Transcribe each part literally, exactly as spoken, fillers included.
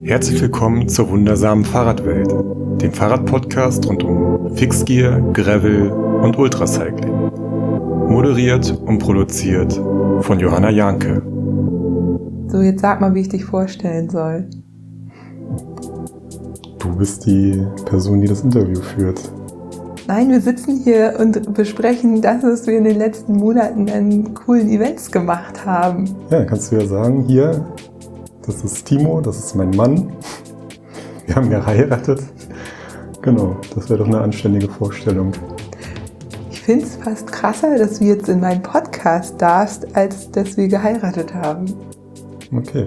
Herzlich willkommen zur wundersamen Fahrradwelt, dem Fahrradpodcast rund um Fixgear, Gravel und Ultracycling. Moderiert und produziert von Johanna Janke. So, jetzt sag mal, wie ich dich vorstellen soll. Du bist die Person, die das Interview führt. Nein, wir sitzen hier und besprechen das, was wir in den letzten Monaten an coolen Events gemacht haben. Ja, dann kannst du ja sagen, hier, das ist Timo, das ist mein Mann. Wir haben geheiratet. Genau, das wäre doch eine anständige Vorstellung. Ich finde es fast krasser, dass du jetzt in meinen Podcast darfst, als dass wir geheiratet haben. Okay.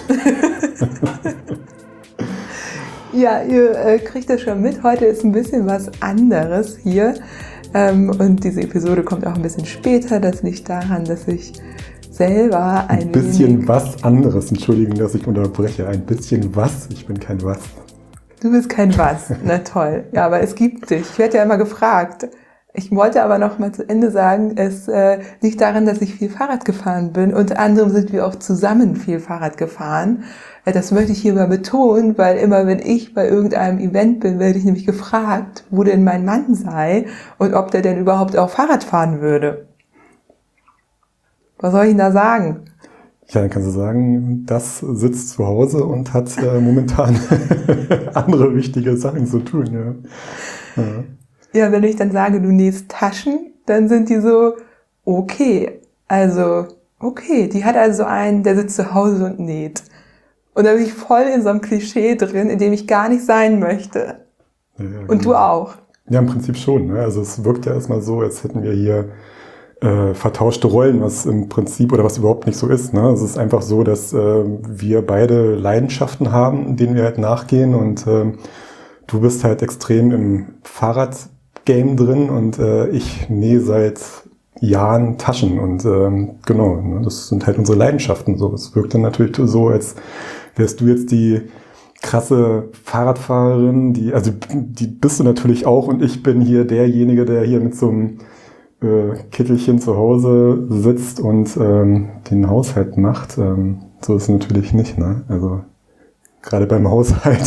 Ja, ihr äh, kriegt das schon mit. Heute ist ein bisschen was anderes hier. Ähm, und diese Episode kommt auch ein bisschen später. Das liegt daran, dass ich selber ein, ein bisschen was anderes. Entschuldigung, dass ich unterbreche. Ein bisschen was. Ich bin kein was. Du bist kein was. Na toll. Ja, aber es gibt dich. Ich werde ja immer gefragt. Ich wollte aber noch mal zu Ende sagen, es äh, liegt daran, dass ich viel Fahrrad gefahren bin. Unter anderem sind wir auch zusammen viel Fahrrad gefahren. Äh, das möchte ich hier mal betonen, weil immer wenn ich bei irgendeinem Event bin, werde ich nämlich gefragt, wo denn mein Mann sei und ob der denn überhaupt auch Fahrrad fahren würde. Was soll ich denn da sagen? Ja, dann kannst du sagen, das sitzt zu Hause und hat äh, momentan andere wichtige Sachen zu tun. Ja. Ja. Ja, wenn ich dann sage, du nähst Taschen, dann sind die so, okay, also, okay, die hat also einen, der sitzt zu Hause und näht. Und da bin ich voll in so einem Klischee drin, in dem ich gar nicht sein möchte. Ja, ja, und genau. Du auch. Ja, im Prinzip schon. Ne? Also es wirkt ja erstmal so, als hätten wir hier äh, vertauschte Rollen, was im Prinzip oder was überhaupt nicht so ist. Ne? Es ist einfach so, dass äh, wir beide Leidenschaften haben, denen wir halt nachgehen, und äh, du bist halt extrem im Fahrradgame drin und äh, ich nähe seit Jahren Taschen, und ähm, genau, ne? Das sind halt unsere Leidenschaften. So, es wirkt dann natürlich so, als wärst du jetzt die krasse Fahrradfahrerin, die, also die bist du natürlich auch, und ich bin hier derjenige, der hier mit so einem äh, Kittelchen zu Hause sitzt und ähm, den Haushalt macht. Ähm, so ist es natürlich nicht, ne? Also gerade beim Haushalt,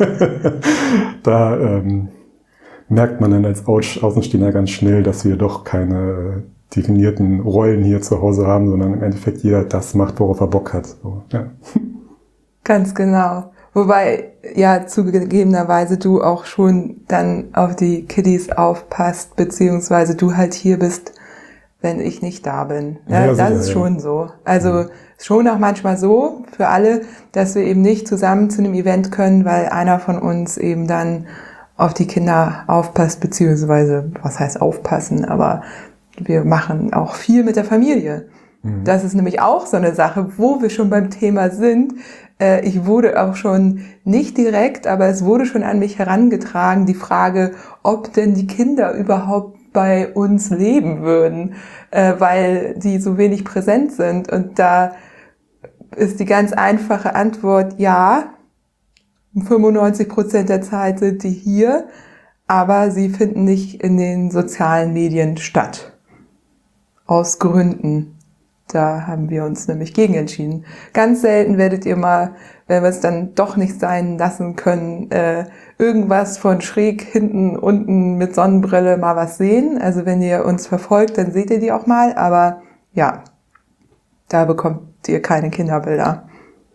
da ähm, merkt man dann als Außenstehender ganz schnell, dass wir doch keine äh, definierten Rollen hier zu Hause haben, sondern im Endeffekt jeder das macht, worauf er Bock hat. So, ja. Ganz genau. Wobei ja zugegebenerweise du auch schon dann auf die Kiddies aufpasst, beziehungsweise du halt hier bist, wenn ich nicht da bin. Ja, ja, das sicher, ist ja. schon so. Also ja. schon auch manchmal so für alle, dass wir eben nicht zusammen zu einem Event können, weil einer von uns eben dann auf die Kinder aufpasst, beziehungsweise, was heißt aufpassen, aber wir machen auch viel mit der Familie. Mhm. Das ist nämlich auch so eine Sache, wo wir schon beim Thema sind. Äh, ich wurde auch schon nicht direkt, aber es wurde schon an mich herangetragen, die Frage, ob denn die Kinder überhaupt bei uns leben würden, äh, weil die so wenig präsent sind. Und da ist die ganz einfache Antwort, ja, fünfundneunzig Prozent der Zeit sind die hier, aber sie finden nicht in den sozialen Medien statt. Aus Gründen. Da haben wir uns nämlich gegen entschieden. Ganz selten werdet ihr mal, wenn wir es dann doch nicht sein lassen können, äh, irgendwas von schräg hinten, unten mit Sonnenbrille mal was sehen. Also wenn ihr uns verfolgt, dann seht ihr die auch mal. Aber ja, da bekommt ihr keine Kinderbilder.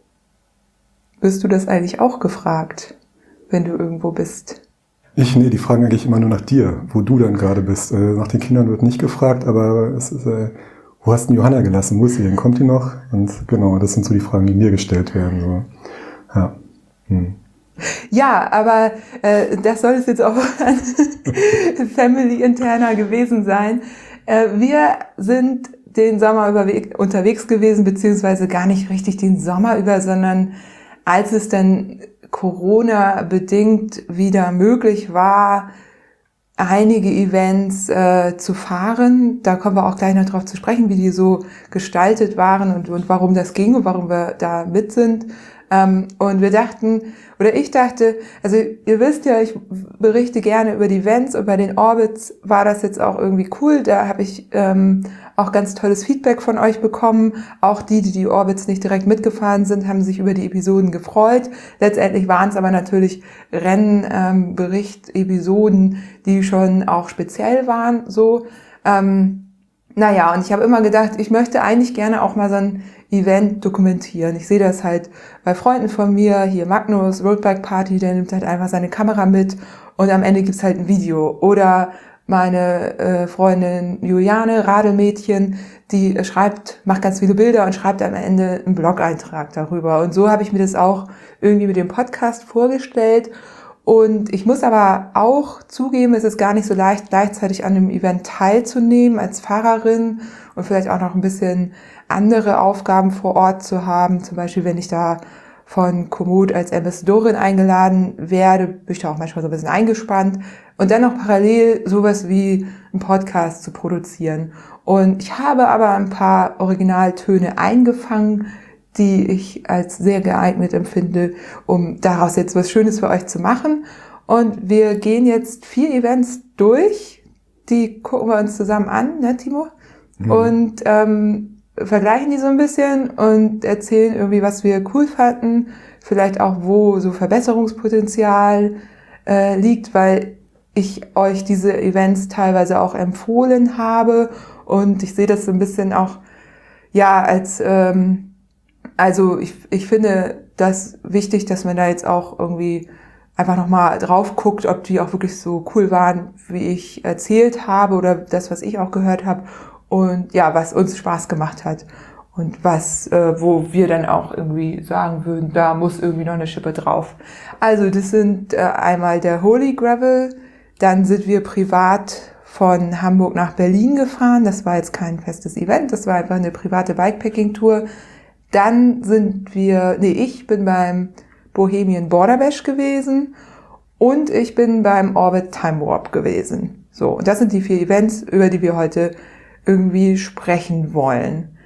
Wirst du das eigentlich auch gefragt, wenn du irgendwo bist? Ich, nee, die fragen eigentlich immer nur nach dir, wo du dann gerade bist. Äh, nach den Kindern wird nicht gefragt, aber es ist, äh, wo hast du Johanna gelassen? Wo ist sie denn? Kommt die noch? Und genau, das sind so die Fragen, die mir gestellt werden. So. Ja. Hm. Ja, aber äh, das soll es jetzt auch family-interner gewesen sein. Äh, wir sind den Sommer über unterwegs gewesen, beziehungsweise gar nicht richtig den Sommer über, sondern als es dann Corona-bedingt wieder möglich war, einige Events äh, zu fahren. Da kommen wir auch gleich noch drauf zu sprechen, wie die so gestaltet waren und, und warum das ging und warum wir da mit sind. Ähm, und wir dachten, oder ich dachte, also ihr wisst ja, ich berichte gerne über die Events und bei den Orbits war das jetzt auch irgendwie cool. Da habe ich ähm, auch ganz tolles Feedback von euch bekommen. Auch die, die die Orbits nicht direkt mitgefahren sind, haben sich über die Episoden gefreut. Letztendlich waren es aber natürlich Rennbericht-Episoden, ähm, die schon auch speziell waren. So, ähm, naja, und ich habe immer gedacht, ich möchte eigentlich gerne auch mal so ein Event dokumentieren. Ich sehe das halt bei Freunden von mir, hier Magnus, Roadbike Party, der nimmt halt einfach seine Kamera mit und am Ende gibt's halt ein Video. Oder meine äh, Freundin Juliane, Radelmädchen, die äh, schreibt, macht ganz viele Bilder und schreibt am Ende einen Blog-Eintrag darüber. Und so habe ich mir das auch irgendwie mit dem Podcast vorgestellt. Und ich muss aber auch zugeben, es ist gar nicht so leicht, gleichzeitig an einem Event teilzunehmen als Fahrerin und vielleicht auch noch ein bisschen andere Aufgaben vor Ort zu haben. Zum Beispiel, wenn ich da von Komoot als Ambassadorin eingeladen werde, bin ich da auch manchmal so ein bisschen eingespannt. Und dann noch parallel sowas wie einen Podcast zu produzieren. Und ich habe aber ein paar Originaltöne eingefangen, die ich als sehr geeignet empfinde, um daraus jetzt was Schönes für euch zu machen. Und wir gehen jetzt vier Events durch, die gucken wir uns zusammen an, ne Timo? Mhm. Und ähm, vergleichen die so ein bisschen und erzählen irgendwie, was wir cool fanden, vielleicht auch, wo so Verbesserungspotenzial äh, liegt, weil ich euch diese Events teilweise auch empfohlen habe und ich sehe das so ein bisschen auch, ja, als ähm, Also ich, ich finde das wichtig, dass man da jetzt auch irgendwie einfach nochmal drauf guckt, ob die auch wirklich so cool waren, wie ich erzählt habe oder das, was ich auch gehört habe und ja, was uns Spaß gemacht hat und was, äh, wo wir dann auch irgendwie sagen würden, da muss irgendwie noch eine Schippe drauf. Also das sind äh, einmal der Holy Gravel, dann sind wir privat von Hamburg nach Berlin gefahren, das war jetzt kein festes Event, das war einfach eine private Bikepacking-Tour. Dann sind wir, nee, ich bin beim Bohemian Border Bash gewesen und ich bin beim Orbit Time Warp gewesen. So, und das sind die vier Events, über die wir heute irgendwie sprechen wollen.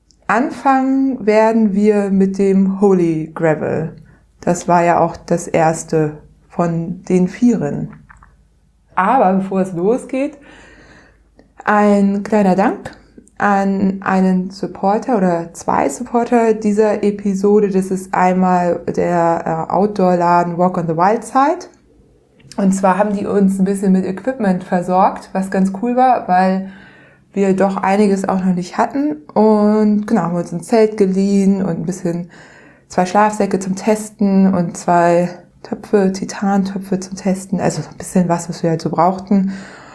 Anfangen werden wir mit dem Holy Gravel. Das war ja auch das erste von den vieren. Aber bevor es losgeht, ein kleiner Dank an einen Supporter oder zwei Supporter dieser Episode. Das ist einmal der Outdoor-Laden Walk on the Wild Side. Und zwar haben die uns ein bisschen mit Equipment versorgt, was ganz cool war, weil wir doch einiges auch noch nicht hatten. Und genau, haben wir uns ein Zelt geliehen und ein bisschen zwei Schlafsäcke zum Testen und zwei Töpfe, Titantöpfe zum Testen. Also so ein bisschen was, was wir halt so brauchten.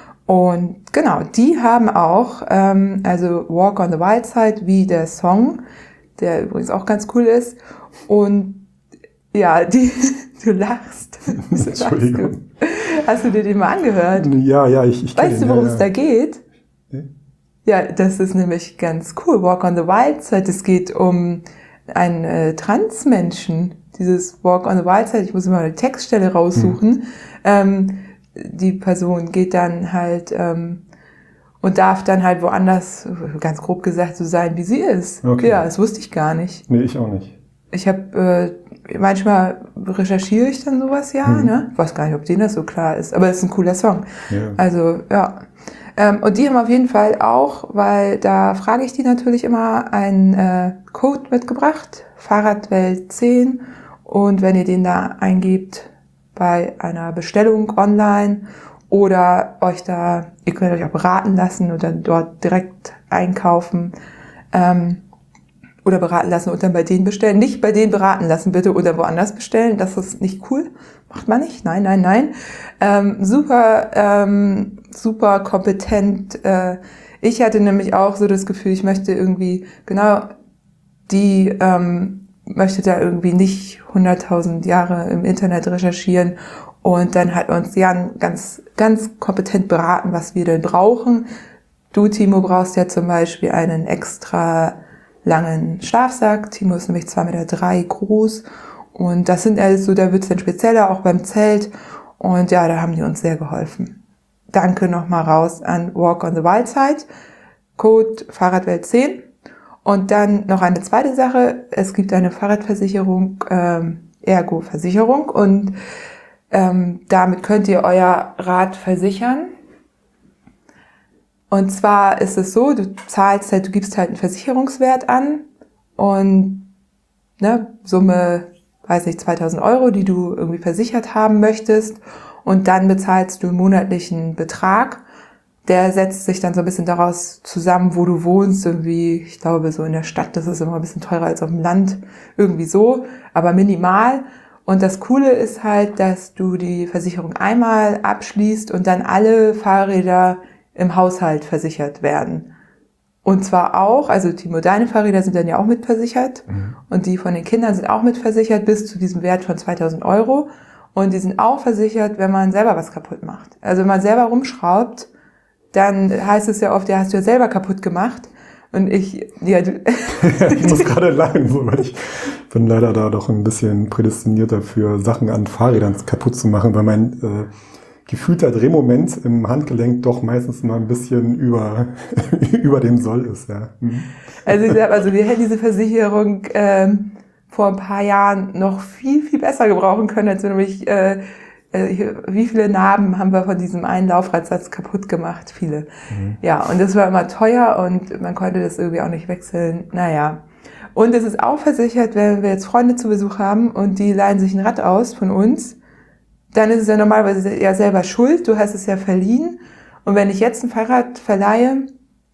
Und genau, die haben auch, ähm, also Walk on the Wild Side, wie der Song, der übrigens auch ganz cool ist. Und ja, die, du lachst. Entschuldigung. Hast du dir den mal angehört? Ja, ja, ich, ich Weißt den, du, worum ja, es ja. da geht? Nee? Ja, das ist nämlich ganz cool. Walk on the Wild Side, es geht um einen äh, Transmenschen. Dieses Walk on the Wild Side, ich muss immer eine Textstelle raussuchen. Hm. Ähm, die Person geht dann halt ähm, und darf dann halt woanders, ganz grob gesagt, so sein, wie sie ist. Okay. Ja, das wusste ich gar nicht. Nee, ich auch nicht. Ich habe, äh, manchmal recherchiere ich dann sowas, ja, hm. ne? Ich weiß gar nicht, ob denen das so klar ist, aber es ist ein cooler Song. Ja. Also, ja. Ähm, und die haben auf jeden Fall auch, weil da frage ich die natürlich immer, einen äh, Code mitgebracht, Fahrradwelt zehn. Und wenn ihr den da eingebt, bei einer Bestellung online oder euch da, ihr könnt euch auch beraten lassen und dann dort direkt einkaufen ähm, oder beraten lassen und dann bei denen bestellen. Nicht bei denen beraten lassen bitte oder woanders bestellen, das ist nicht cool, macht man nicht, nein, nein, nein. Ähm, super, ähm, super kompetent. Äh, ich hatte nämlich auch so das Gefühl, ich möchte irgendwie genau die ähm, möchte da irgendwie nicht hunderttausend Jahre im Internet recherchieren und dann hat uns Jan ganz, ganz kompetent beraten, was wir denn brauchen. Du, Timo, brauchst ja zum Beispiel einen extra langen Schlafsack. Timo ist nämlich zwei Komma drei Meter groß und das sind also, da wird's dann spezieller, auch beim Zelt und ja, da haben die uns sehr geholfen. Danke nochmal raus an Walk on the Wild Side, Code Fahrradwelt zehn. Und dann noch eine zweite Sache, es gibt eine Fahrradversicherung, ähm, Ergo-Versicherung und ähm, damit könnt ihr euer Rad versichern. Und zwar ist es so, du zahlst halt, du gibst halt einen Versicherungswert an und ne, Summe, weiß nicht, zweitausend Euro, die du irgendwie versichert haben möchtest, und dann bezahlst du einen monatlichen Betrag. Der setzt sich dann so ein bisschen daraus zusammen, wo du wohnst, irgendwie, ich glaube, so in der Stadt, das ist immer ein bisschen teurer als auf dem Land, irgendwie so, aber minimal. Und das Coole ist halt, dass du die Versicherung einmal abschließt und dann alle Fahrräder im Haushalt versichert werden. Und zwar auch, also Timo, deine Fahrräder sind dann ja auch mitversichert, mhm. und die von den Kindern sind auch mitversichert bis zu diesem Wert von zweitausend Euro. Und die sind auch versichert, wenn man selber was kaputt macht. Also wenn man selber rumschraubt, dann heißt es ja oft, ja, hast du ja selber kaputt gemacht. Und ich, ja, du ich muss gerade lachen, so, weil ich bin leider da doch ein bisschen prädestiniert dafür, Sachen an Fahrrädern kaputt zu machen, weil mein äh, gefühlter Drehmoment im Handgelenk doch meistens mal ein bisschen über, über dem Soll ist, ja. Mhm. Also ich sag, also wir hätten diese Versicherung ähm, vor ein paar Jahren noch viel, viel besser gebrauchen können, als wenn nämlich äh, wie viele Narben haben wir von diesem einen Laufradsatz kaputt gemacht? Viele. Mhm. Ja, und das war immer teuer und man konnte das irgendwie auch nicht wechseln. Naja. Und es ist auch versichert, wenn wir jetzt Freunde zu Besuch haben und die leihen sich ein Rad aus von uns, dann ist es ja normalerweise ja selber schuld. Du hast es ja verliehen. Und wenn ich jetzt ein Fahrrad verleihe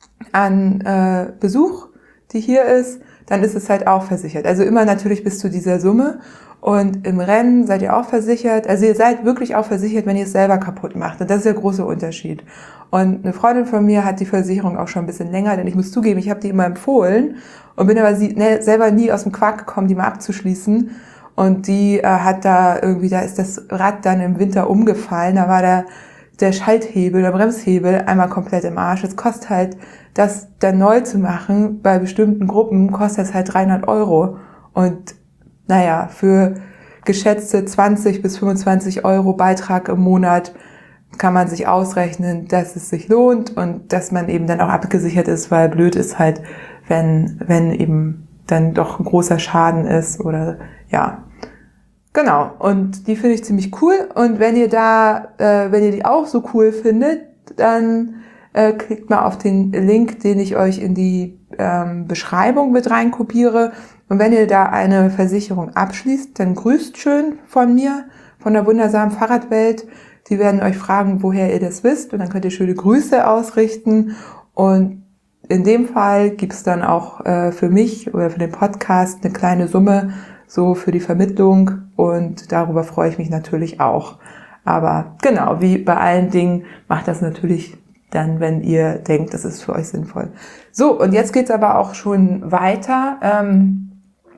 an äh, Besuch, die hier ist, dann ist es halt auch versichert. Also immer natürlich bis zu dieser Summe. Und im Rennen seid ihr auch versichert. Also ihr seid wirklich auch versichert, wenn ihr es selber kaputt macht. Und das ist der große Unterschied. Und eine Freundin von mir hat die Versicherung auch schon ein bisschen länger, denn ich muss zugeben, ich habe die immer empfohlen und bin aber sie, ne, selber nie aus dem Quark gekommen, die mal abzuschließen. Und die äh, hat da irgendwie, da ist das Rad dann im Winter umgefallen. Da war der, der Schalthebel, der Bremshebel einmal komplett im Arsch. Es kostet halt, das dann neu zu machen, bei bestimmten Gruppen kostet das halt dreihundert Euro. Und naja, für geschätzte zwanzig bis fünfundzwanzig Euro Beitrag im Monat kann man sich ausrechnen, dass es sich lohnt und dass man eben dann auch abgesichert ist, weil blöd ist halt, wenn, wenn eben dann doch ein großer Schaden ist oder ja. Genau, und die finde ich ziemlich cool, und wenn ihr da, äh, wenn ihr die auch so cool findet, dann äh, klickt mal auf den Link, den ich euch in die ähm, Beschreibung mit reinkopiere. Und wenn ihr da eine Versicherung abschließt, dann grüßt schön von mir, von der wundersamen Fahrradwelt. Die werden euch fragen, woher ihr das wisst, und dann könnt ihr schöne Grüße ausrichten. Und in dem Fall gibt's dann auch äh, für mich oder für den Podcast eine kleine Summe so für die Vermittlung, und darüber freue ich mich natürlich auch. Aber genau, wie bei allen Dingen, macht das natürlich dann, wenn ihr denkt, das ist für euch sinnvoll. So, und jetzt geht's aber auch schon weiter ähm,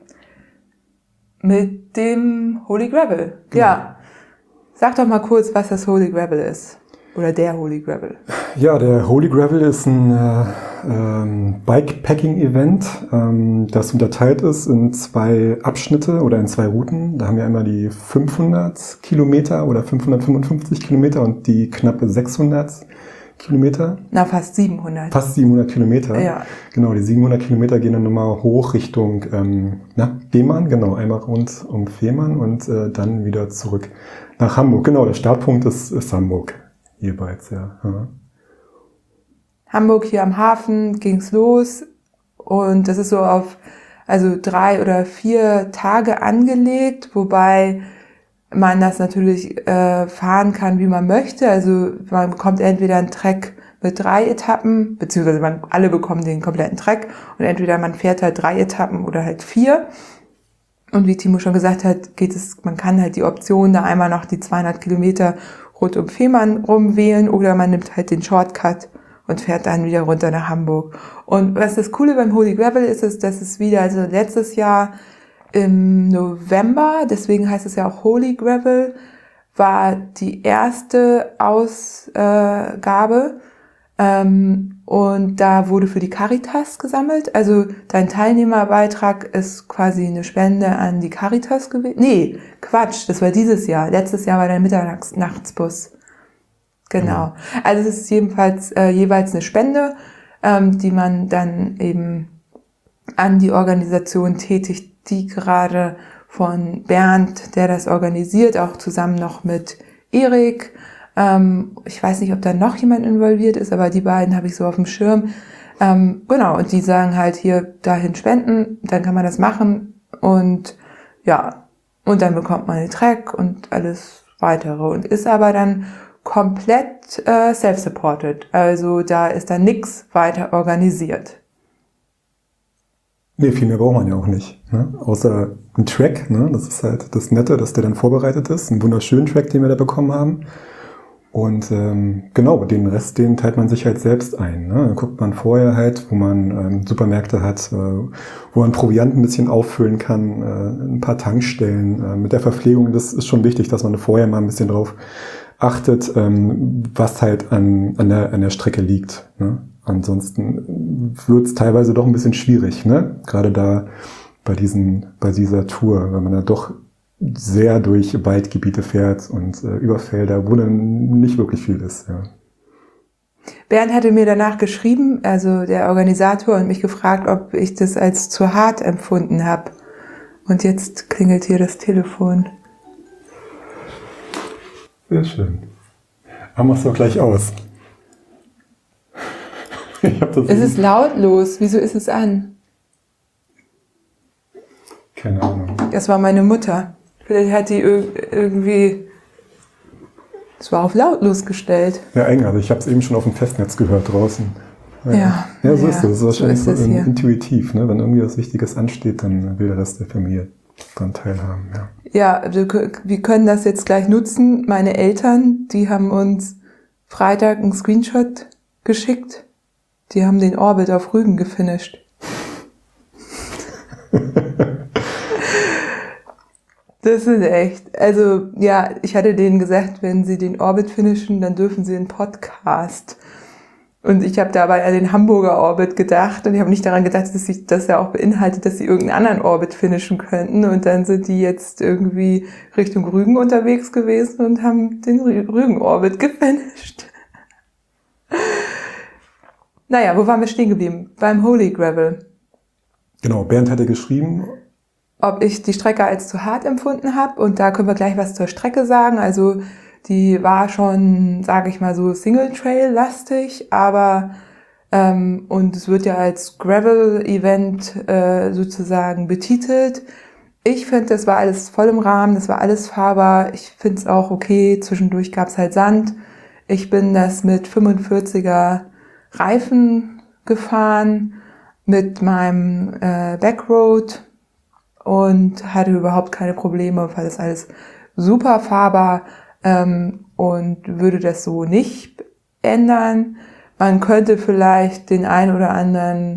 mit dem Holy Gravel. Genau. Ja, sag doch mal kurz, was das Holy Gravel ist. Oder der Holy Gravel. Ja, der Holy Gravel ist ein äh, ähm, Bikepacking-Event, ähm, das unterteilt ist in zwei Abschnitte oder in zwei Routen. Da haben wir einmal die fünfhundert Kilometer oder fünfhundertfünfundfünfzig Kilometer und die knappe sechshundert Kilometer. Na, fast siebenhundert. Fast siebenhundert Kilometer. Ja. Genau, die siebenhundert Kilometer gehen dann nochmal hoch Richtung ähm, na, Fehmarn, genau, einmal rund um Fehmarn und äh, dann wieder zurück nach Hamburg. Genau, der Startpunkt ist, ist Hamburg. Jeweils, ja. ja. Hamburg, hier am Hafen, ging's los, und das ist so auf also drei oder vier Tage angelegt, wobei man das natürlich äh, fahren kann, wie man möchte. Also man bekommt entweder einen Trek mit drei Etappen, beziehungsweise man alle bekommen den kompletten Trek, und entweder man fährt halt drei Etappen oder halt vier. Und wie Timo schon gesagt hat, geht es, man kann halt die Option da einmal noch die zweihundert Kilometer rund um Fehmarn rumwählen, oder man nimmt halt den Shortcut und fährt dann wieder runter nach Hamburg. Und was das Coole beim Holy Gravel ist, ist, dass es wieder, also letztes Jahr im November, deswegen heißt es ja auch Holy Gravel, war die erste Ausgabe, ähm, und da wurde für die Caritas gesammelt. Also dein Teilnehmerbeitrag ist quasi eine Spende an die Caritas gewesen. Nee, Quatsch, das war dieses Jahr. Letztes Jahr war der Mitternachtsbus. Genau. Also es ist jedenfalls äh, jeweils eine Spende, ähm, die man dann eben an die Organisation tätigt, die gerade von Bernd, der das organisiert, auch zusammen noch mit Erik, Ähm, ich weiß nicht, ob da noch jemand involviert ist, aber die beiden habe ich so auf dem Schirm. Ähm, genau, und die sagen halt hier dahin spenden, dann kann man das machen und ja, und dann bekommt man den Track und alles weitere und ist aber dann komplett äh, self-supported. Also da ist dann nichts weiter organisiert. Nee, viel mehr braucht man ja auch nicht. Ne? Außer ein Track, ne? Das ist halt das Nette, dass der dann vorbereitet ist. Ein wunderschönen Track, den wir da bekommen haben. Und ähm, genau, den Rest, den teilt man sich halt selbst ein. Ne? Dann guckt man vorher halt, wo man ähm, Supermärkte hat, äh, wo man Proviant ein bisschen auffüllen kann, äh, ein paar Tankstellen. Äh, mit der Verpflegung, das ist schon wichtig, dass man vorher mal ein bisschen drauf achtet, ähm, was halt an, an, der, an der Strecke liegt. Ne? Ansonsten wird es teilweise doch ein bisschen schwierig, ne? Gerade da bei diesen, bei dieser Tour, weil man da doch sehr durch Waldgebiete fährt und äh, über Felder, wo dann nicht wirklich viel ist. Ja. Bernd hatte mir danach geschrieben, also der Organisator, und mich gefragt, ob ich das als zu hart empfunden habe. Und jetzt klingelt hier das Telefon. Sehr schön. Aber mach's doch gleich aus. Ich hab das es ist lautlos. Wieso ist es an? Keine Ahnung. Das war meine Mutter. Vielleicht hat die irgendwie... Es war auf lautlos gestellt. Ja, eng. Also ich habe es eben schon auf dem Festnetz gehört draußen. Ja, ja, ja so ja, ist es. Das ist wahrscheinlich so, ist so intuitiv. Ne? Wenn irgendwie was Wichtiges ansteht, dann will der Rest der Familie daran teilhaben. Ja, ja also wir können das jetzt gleich nutzen. Meine Eltern, die haben uns Freitag einen Screenshot geschickt. Die haben den Orbit auf Rügen gefinisht. Das ist echt. Also, ja, ich hatte denen gesagt, wenn sie den Orbit finishen, dann dürfen sie einen Podcast. Und ich habe dabei an den Hamburger Orbit gedacht und ich habe nicht daran gedacht, dass sich das ja auch beinhaltet, dass sie irgendeinen anderen Orbit finishen könnten. Und dann sind die jetzt irgendwie Richtung Rügen unterwegs gewesen und haben den Rügen-Orbit gefinisht. Naja, wo waren wir stehen geblieben? Beim Holy Gravel. Genau, Bernd hatte geschrieben, ob ich die Strecke als zu hart empfunden habe. Und da können wir gleich was zur Strecke sagen. Also die war schon, sage ich mal so, Single-Trail-lastig, aber ähm, und es wird ja als Gravel-Event äh, sozusagen betitelt. Ich finde, das war alles voll im Rahmen, das war alles fahrbar. Ich finde es auch okay, zwischendurch gab es halt Sand. Ich bin das mit fünfundvierziger Reifen gefahren, mit meinem äh, Backroad und hatte überhaupt keine Probleme, weil das alles super fahrbar ähm, und würde das so nicht ändern. Man könnte vielleicht den einen oder anderen,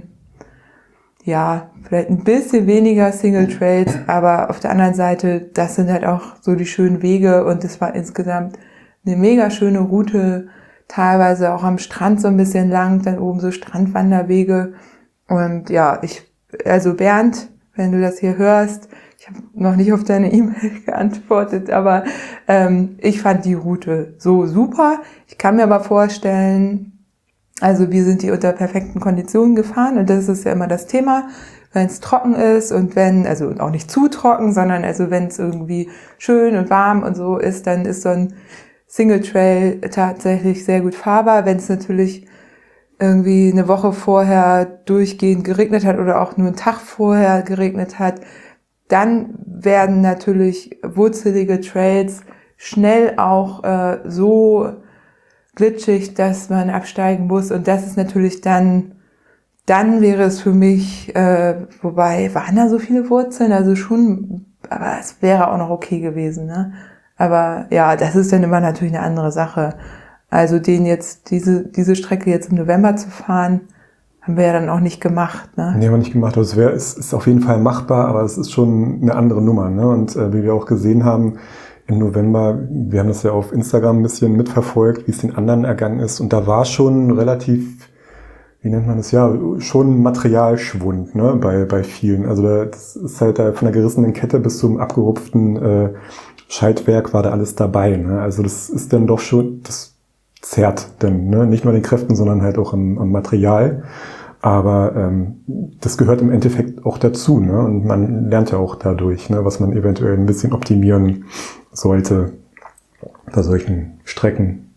ja, vielleicht ein bisschen weniger Single Trails, aber auf der anderen Seite, das sind halt auch so die schönen Wege und es war insgesamt eine mega schöne Route, teilweise auch am Strand so ein bisschen lang, dann oben so Strandwanderwege. Und ja, ich, also Bernd, wenn du das hier hörst, ich habe noch nicht auf deine E-Mail geantwortet, aber ähm, ich fand die Route so super. Ich kann mir aber vorstellen, also wir sind die unter perfekten Konditionen gefahren und das ist ja immer das Thema, wenn es trocken ist und wenn, also auch nicht zu trocken, sondern also wenn es irgendwie schön und warm und so ist, dann ist so ein Single Trail tatsächlich sehr gut fahrbar. Wenn es natürlich irgendwie eine Woche vorher durchgehend geregnet hat oder auch nur einen Tag vorher geregnet hat, dann werden natürlich wurzelige Trails schnell auch äh, so glitschig, dass man absteigen muss. Und das ist natürlich dann, dann wäre es für mich, äh, wobei, waren da so viele Wurzeln? Also schon, aber es wäre auch noch okay gewesen, ne? Aber ja, das ist dann immer natürlich eine andere Sache. Also den jetzt, diese, diese Strecke jetzt im November zu fahren, haben wir ja dann auch nicht gemacht, ne? Nee, haben wir nicht gemacht. Also es wäre, es ist auf jeden Fall machbar, aber es ist schon eine andere Nummer, ne? Und äh, wie wir auch gesehen haben, im November, wir haben das ja auf Instagram ein bisschen mitverfolgt, wie es den anderen ergangen ist. Und da war schon relativ, wie nennt man das, ja, schon Materialschwund, ne, bei, bei vielen. Also das ist halt da von der gerissenen Kette bis zum abgerupften äh, Schaltwerk war da alles dabei, ne? Also das ist dann doch schon, das zerrt dann, ne? Nicht nur an den Kräften, sondern halt auch am, am Material. Aber ähm, das gehört im Endeffekt auch dazu, ne? Und man lernt ja auch dadurch, ne, was man eventuell ein bisschen optimieren sollte bei solchen Strecken.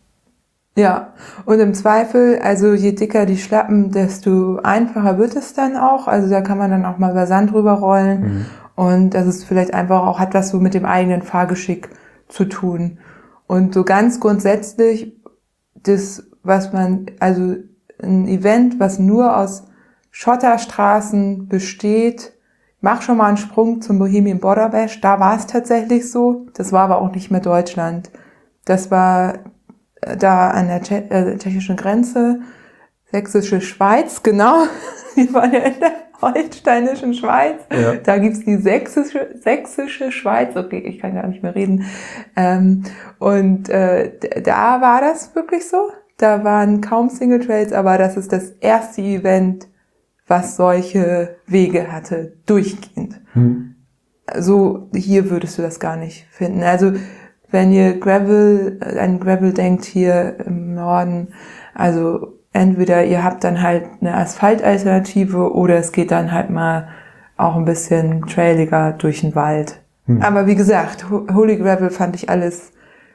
Ja, und im Zweifel, also je dicker die Schlappen, desto einfacher wird es dann auch. Also da kann man dann auch mal über Sand drüber rollen. Mhm. Und das ist vielleicht einfach auch, hat was so mit dem eigenen Fahrgeschick zu tun. Und so ganz grundsätzlich, das, was man, also ein Event, was nur aus Schotterstraßen besteht, mach schon mal einen Sprung zum Bohemian Border Bash, da war es tatsächlich so. Das war aber auch nicht mehr Deutschland. Das war da an der Tsche- äh, tschechischen Grenze, sächsische Schweiz, genau. Wir waren ja in der holsteinischen Schweiz. Ja. Da gibt's die sächsische, sächsische Schweiz. Okay, ich kann gar nicht mehr reden. Ähm, und äh, da war das wirklich so. Da waren kaum Single Trails, aber das ist das erste Event, was solche Wege hatte, durchgehend. Hm. So, hier würdest du das gar nicht finden. Also, wenn ihr Gravel, an Gravel denkt hier im Norden, also entweder ihr habt dann halt eine Asphaltalternative oder es geht dann halt mal auch ein bisschen trailiger durch den Wald. Hm. Aber wie gesagt, Holy Gravel fand ich alles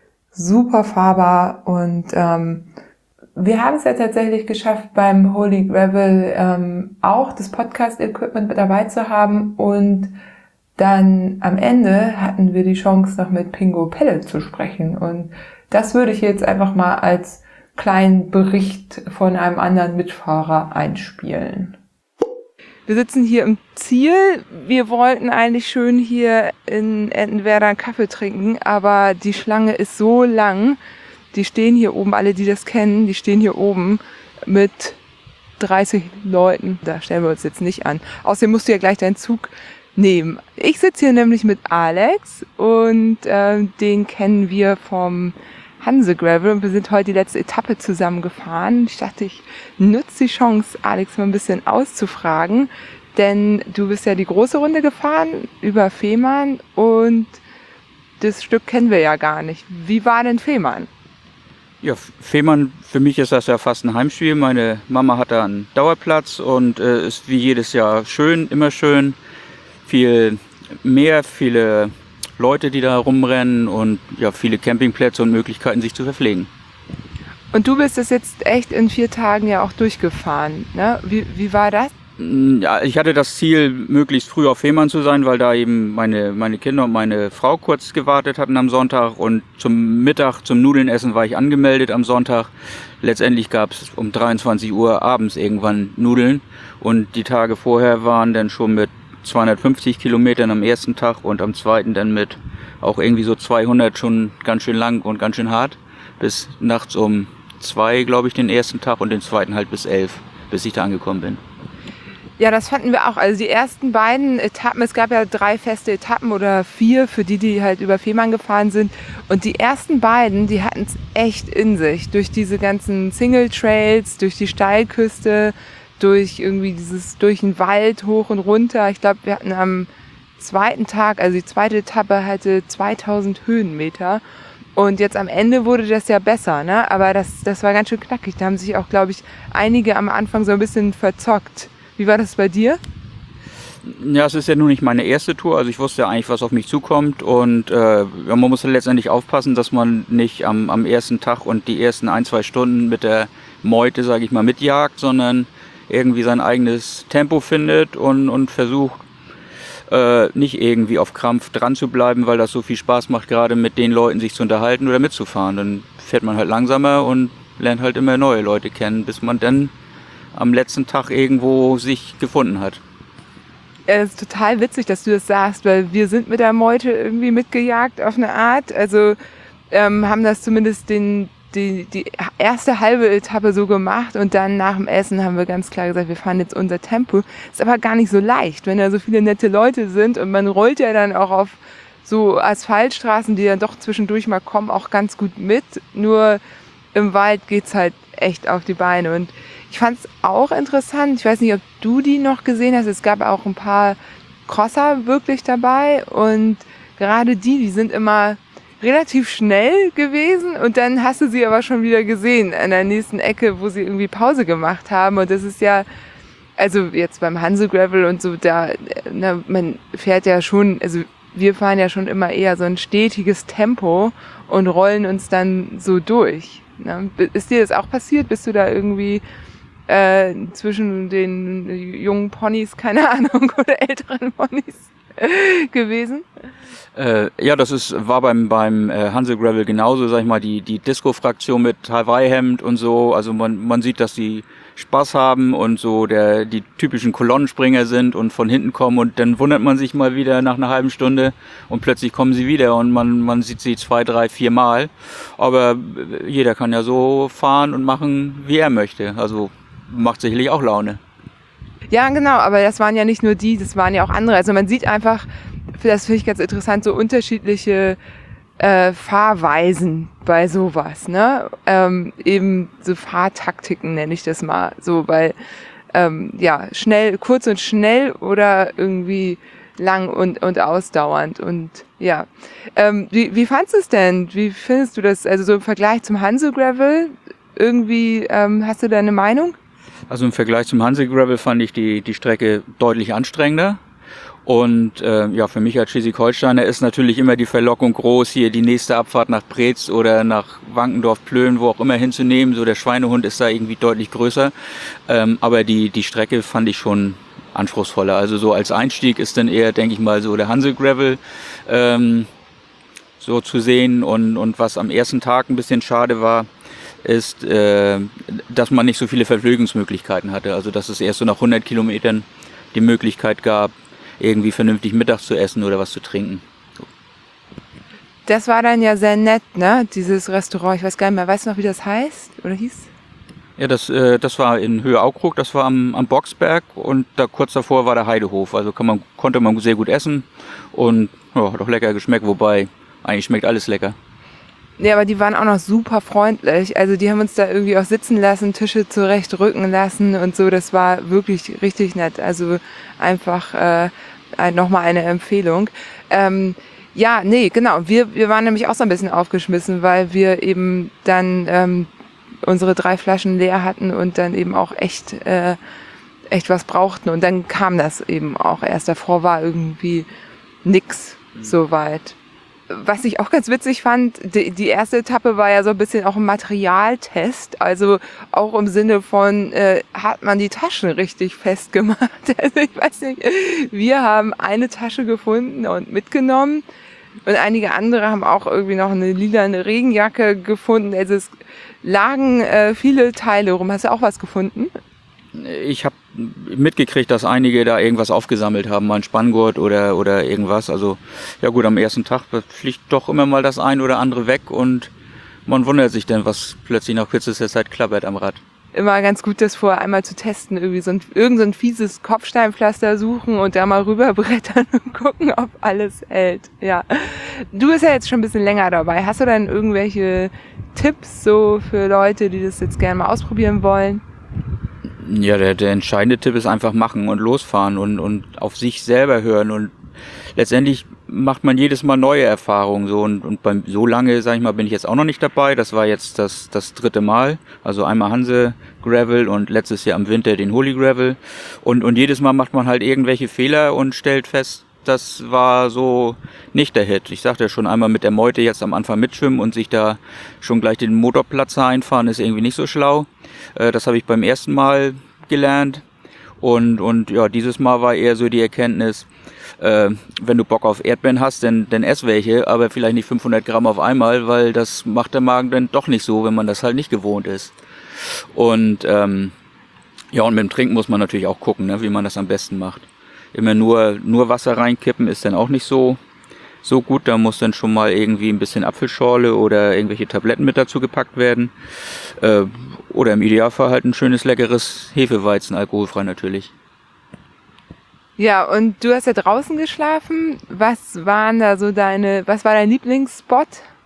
super fahrbar und ähm, wir haben es ja tatsächlich geschafft, beim Holy Gravel ähm, auch das Podcast-Equipment mit dabei zu haben und dann am Ende hatten wir die Chance, noch mit Pingo Pelle zu sprechen. Und das würde ich jetzt einfach mal als kleinen Bericht von einem anderen Mitfahrer einspielen. Wir sitzen hier im Ziel. Wir wollten eigentlich schön hier in Entenwerder einen Kaffee trinken, aber die Schlange ist so lang. Die stehen hier oben, alle, die das kennen, die stehen hier oben mit dreißig Leuten. Da stellen wir uns jetzt nicht an. Außerdem musst du ja gleich deinen Zug nehmen. Ich sitze hier nämlich mit Alex und äh, den kennen wir vom Hanse Gravel und wir sind heute die letzte Etappe zusammen gefahren. Ich dachte, ich nutze die Chance, Alex mal ein bisschen auszufragen, denn du bist ja die große Runde gefahren über Fehmarn und das Stück kennen wir ja gar nicht. Wie war denn Fehmarn? Ja, Fehmarn, für mich ist das ja fast ein Heimspiel. Meine Mama hat da einen Dauerplatz und äh, ist wie jedes Jahr schön, immer schön. Viel Meer, viele Leute, die da rumrennen und ja, viele Campingplätze und Möglichkeiten, sich zu verpflegen. Und du bist das jetzt echt in vier Tagen ja auch durchgefahren, ne? Wie, wie war das? Ja, ich hatte das Ziel, möglichst früh auf Fehmarn zu sein, weil da eben meine, meine Kinder und meine Frau kurz gewartet hatten am Sonntag und zum Mittag, zum Nudelnessen war ich angemeldet am Sonntag. Letztendlich gab es um dreiundzwanzig Uhr abends irgendwann Nudeln und die Tage vorher waren dann schon mit zweihundertfünfzig Kilometern am ersten Tag und am zweiten dann mit auch irgendwie so zweihundert schon ganz schön lang und ganz schön hart. Bis nachts um zwei, glaube ich, den ersten Tag und den zweiten halt bis elf, bis ich da angekommen bin. Ja, das fanden wir auch. Also die ersten beiden Etappen, es gab ja drei feste Etappen oder vier für die, die halt über Fehmarn gefahren sind. Und die ersten beiden, die hatten es echt in sich. Durch diese ganzen Single Trails, durch die Steilküste, durch irgendwie dieses, durch den Wald hoch und runter. Ich glaube, wir hatten am zweiten Tag, also die zweite Etappe hatte zweitausend Höhenmeter. Und jetzt am Ende wurde das ja besser, ne? Aber das, das war ganz schön knackig. Da haben sich auch, glaube ich, einige am Anfang so ein bisschen verzockt. Wie war das bei dir? Ja, es ist ja nun nicht meine erste Tour, also ich wusste ja eigentlich, was auf mich zukommt und äh, man muss letztendlich aufpassen, dass man nicht am, am ersten Tag und die ersten ein, zwei Stunden mit der Meute, sage ich mal, mitjagt, sondern irgendwie sein eigenes Tempo findet und, und versucht, äh, nicht irgendwie auf Krampf dran zu bleiben, weil das so viel Spaß macht, gerade mit den Leuten sich zu unterhalten oder mitzufahren. Dann fährt man halt langsamer und lernt halt immer neue Leute kennen, bis man dann am letzten Tag irgendwo sich gefunden hat. Ja, das ist total witzig, dass du das sagst, weil wir sind mit der Meute irgendwie mitgejagt auf eine Art. Also ähm, haben das zumindest den, die, die erste halbe Etappe so gemacht und dann nach dem Essen haben wir ganz klar gesagt, wir fahren jetzt unser Tempo. Ist aber gar nicht so leicht, wenn da so viele nette Leute sind und man rollt ja dann auch auf so Asphaltstraßen, die dann doch zwischendurch mal kommen, auch ganz gut mit. Nur im Wald geht's halt echt auf die Beine und ich fand es auch interessant, ich weiß nicht, ob du die noch gesehen hast, es gab auch ein paar Crosser wirklich dabei und gerade die, die sind immer relativ schnell gewesen und dann hast du sie aber schon wieder gesehen an der nächsten Ecke, wo sie irgendwie Pause gemacht haben und das ist ja, also jetzt beim Hanse Gravel und so, da, na, man fährt ja schon, also wir fahren ja schon immer eher so ein stetiges Tempo und rollen uns dann so durch. Ne? Ist dir das auch passiert? Bist du da irgendwie äh, zwischen den jungen Ponys, keine Ahnung, oder älteren Ponys gewesen? Äh, ja, das ist, war beim, beim äh, Hansel Gravel genauso, sag ich mal, die, die Disco-Fraktion mit Hawaii-Hemd und so. Also man, man sieht, dass die Spaß haben und so der, die typischen Kolonnenspringer sind und von hinten kommen und dann wundert man sich mal wieder nach einer halben Stunde und plötzlich kommen sie wieder und man, man sieht sie zwei, drei, vier Mal. Aber jeder kann ja so fahren und machen, wie er möchte. Also macht sicherlich auch Laune. Ja, genau, aber das waren ja nicht nur die, das waren ja auch andere. Also man sieht einfach, das finde ich ganz interessant, so unterschiedliche äh, Fahrweisen bei sowas, ne? Ähm, eben so Fahrtaktiken nenne ich das mal, so, weil ähm, ja, schnell, kurz und schnell oder irgendwie lang und, und ausdauernd und ja. Ähm, wie, wie fandst du es denn? Wie findest du das, also so im Vergleich zum Hansel Gravel? Irgendwie, ähm, hast du da eine Meinung? Also im Vergleich zum Hansel Gravel fand ich die, die Strecke deutlich anstrengender. Und äh, ja, für mich als Schleswig-Holsteiner ist natürlich immer die Verlockung groß, hier die nächste Abfahrt nach Preetz oder nach Wankendorf-Plön, wo auch immer hinzunehmen. So der Schweinehund ist da irgendwie deutlich größer. Ähm, aber die, die Strecke fand ich schon anspruchsvoller. Also so als Einstieg ist dann eher, denke ich mal, so der Hansel Gravel ähm, so zu sehen. Und, und was am ersten Tag ein bisschen schade war, ist, äh, dass man nicht so viele Verpflegungsmöglichkeiten hatte. Also dass es erst so nach hundert Kilometern die Möglichkeit gab, irgendwie vernünftig Mittag zu essen oder was zu trinken. So. Das war dann ja sehr nett, ne? Dieses Restaurant. Ich weiß gar nicht mehr, weißt du noch, wie das heißt oder hieß? Ja, das, äh, das war in Höhe Aukrug, das war am, am Boxberg und da kurz davor war der Heidehof. Also kann man, konnte man sehr gut essen und ja, hat auch lecker geschmeckt, wobei eigentlich schmeckt alles lecker. Ja, aber die waren auch noch super freundlich. Also die haben uns da irgendwie auch sitzen lassen, Tische zurechtrücken lassen und so. Das war wirklich richtig nett. Also einfach äh, nochmal eine Empfehlung. Ähm, ja, nee, genau. Wir, wir waren nämlich auch so ein bisschen aufgeschmissen, weil wir eben dann ähm, unsere drei Flaschen leer hatten und dann eben auch echt, äh, echt was brauchten. Und dann kam das eben auch erst. Davor war irgendwie nix so weit. Was ich auch ganz witzig fand, die, die erste Etappe war ja so ein bisschen auch ein Materialtest, also auch im Sinne von, äh, hat man die Taschen richtig festgemacht? Also ich weiß nicht, wir haben eine Tasche gefunden und mitgenommen und einige andere haben auch irgendwie noch eine lilane Regenjacke gefunden. Also es lagen äh, viele Teile rum. Hast du auch was gefunden? Ich habe mitgekriegt, dass einige da irgendwas aufgesammelt haben, mal ein Spanngurt oder oder irgendwas. Also ja gut, am ersten Tag fliegt doch immer mal das ein oder andere weg und man wundert sich dann, was plötzlich nach kürzester Zeit klappert am Rad. Immer ganz gut, das vorher einmal zu testen, irgendwie so ein, irgend so ein fieses Kopfsteinpflaster suchen und da mal rüberbrettern und gucken, ob alles hält. Ja. Du bist ja jetzt schon ein bisschen länger dabei. Hast du dann irgendwelche Tipps so für Leute, die das jetzt gerne mal ausprobieren wollen? Ja, der, der entscheidende Tipp ist einfach machen und losfahren und, und auf sich selber hören und letztendlich macht man jedes Mal neue Erfahrungen so und, und beim, so lange, sag ich mal, bin ich jetzt auch noch nicht dabei. Das war jetzt das, das dritte Mal, also einmal Hanse Gravel und letztes Jahr im Winter den Holy Gravel und, und jedes Mal macht man halt irgendwelche Fehler und stellt fest, das war so nicht der Hit. Ich sagte ja schon einmal mit der Meute jetzt am Anfang mitschwimmen und sich da schon gleich den Motorplatz einfahren, ist irgendwie nicht so schlau. Äh, das habe ich beim ersten Mal gelernt. Und, und ja, dieses Mal war eher so die Erkenntnis, äh, wenn du Bock auf Erdbeeren hast, dann, dann ess welche, aber vielleicht nicht fünfhundert Gramm auf einmal, weil das macht der Magen dann doch nicht so, wenn man das halt nicht gewohnt ist. Und ähm, ja, und mit dem Trinken muss man natürlich auch gucken, ne, wie man das am besten macht. Immer nur, nur Wasser reinkippen ist dann auch nicht so, so gut. Da muss dann schon mal irgendwie ein bisschen Apfelschorle oder irgendwelche Tabletten mit dazu gepackt werden. Äh, oder im Idealfall halt ein schönes, leckeres Hefeweizen, alkoholfrei natürlich. Ja, und du hast ja draußen geschlafen. Was waren da so deine, was war dein Lieblingsspot?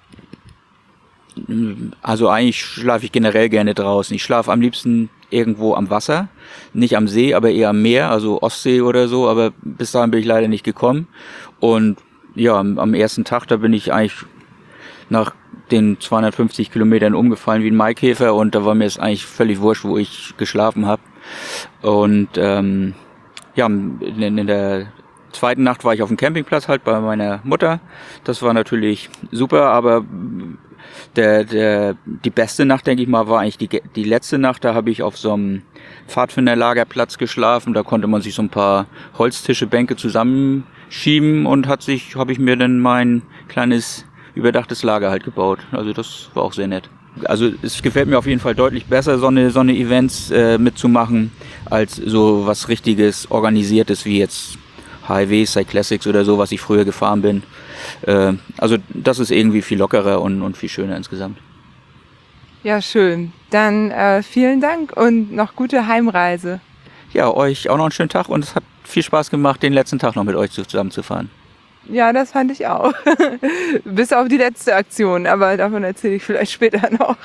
Also eigentlich schlafe ich generell gerne draußen. Ich schlafe am liebsten irgendwo am Wasser, nicht am See, aber eher am Meer, also Ostsee oder so, aber bis dahin bin ich leider nicht gekommen. Und ja, am ersten Tag, da bin ich eigentlich nach den zweihundertfünfzig Kilometern umgefallen wie ein Maikäfer und da war mir es eigentlich völlig wurscht, wo ich geschlafen habe. Und ähm, ja, in, in der zweiten Nacht war ich auf dem Campingplatz halt bei meiner Mutter. Das war natürlich super, aber der, der, die beste Nacht, denke ich mal, war eigentlich die, die letzte Nacht. Da habe ich auf so einem Pfadfinderlagerplatz geschlafen. Da konnte man sich so ein paar Holztische, Bänke zusammenschieben und hat sich, habe ich mir dann mein kleines überdachtes Lager halt gebaut. Also das war auch sehr nett. Also es gefällt mir auf jeden Fall deutlich besser, so eine, so eine Events äh, mitzumachen, als so was richtiges, organisiertes wie jetzt H I W, Cyclassics oder so, was ich früher gefahren bin. Äh, also das ist irgendwie viel lockerer und, und viel schöner insgesamt. Ja, schön. Dann äh, vielen Dank und noch gute Heimreise. Ja, euch auch noch einen schönen Tag und es hat viel Spaß gemacht, den letzten Tag noch mit euch zusammen zu fahren. Ja, das fand ich auch. Bis auf die letzte Aktion, aber davon erzähle ich vielleicht später noch.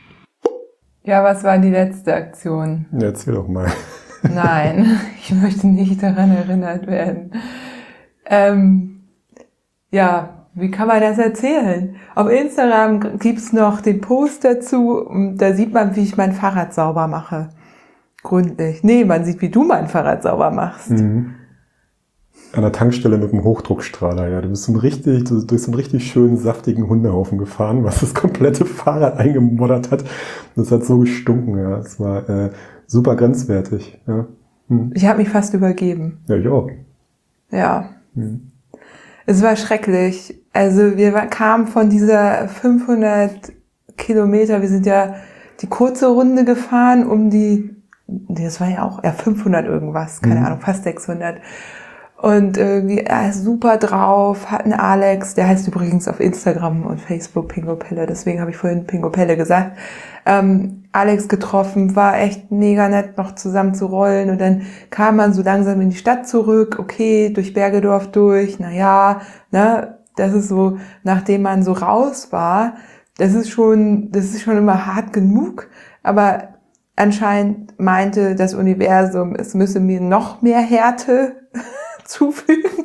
Ja, was war die letzte Aktion? Ja, erzähl doch mal. Nein, ich möchte nicht daran erinnert werden. Ähm, ja, wie kann man das erzählen? Auf Instagram gibt's noch den Post dazu und da sieht man, wie ich mein Fahrrad sauber mache. Gründlich. Nee, man sieht, wie du mein Fahrrad sauber machst. Mhm. An der Tankstelle mit einem Hochdruckstrahler, ja. Du bist so ein richtig, du, durch so einen richtig schönen, saftigen Hundehaufen gefahren, was das komplette Fahrrad eingemoddert hat. Das hat so gestunken, ja. Es war äh, super grenzwertig, ja. Hm. Ich habe mich fast übergeben. Ja, ich auch. Ja. Hm. Es war schrecklich. Also wir kamen von dieser fünfhundert Kilometer, wir sind ja die kurze Runde gefahren, um die, das war ja auch, ja fünfhundert irgendwas, keine Mhm. Ahnung, fast sechshundert. Und irgendwie äh, super drauf, hatten Alex, der heißt übrigens auf Instagram und Facebook Pingo Pelle, deswegen habe ich vorhin Pingo Pelle gesagt, ähm, Alex getroffen, war echt mega nett, noch zusammen zu rollen und dann kam man so langsam in die Stadt zurück, okay, durch Bergedorf durch, na ja, ne, das ist so, nachdem man so raus war, das ist schon, das ist schon immer hart genug, aber anscheinend meinte das Universum, es müsse mir noch mehr Härte zufügen.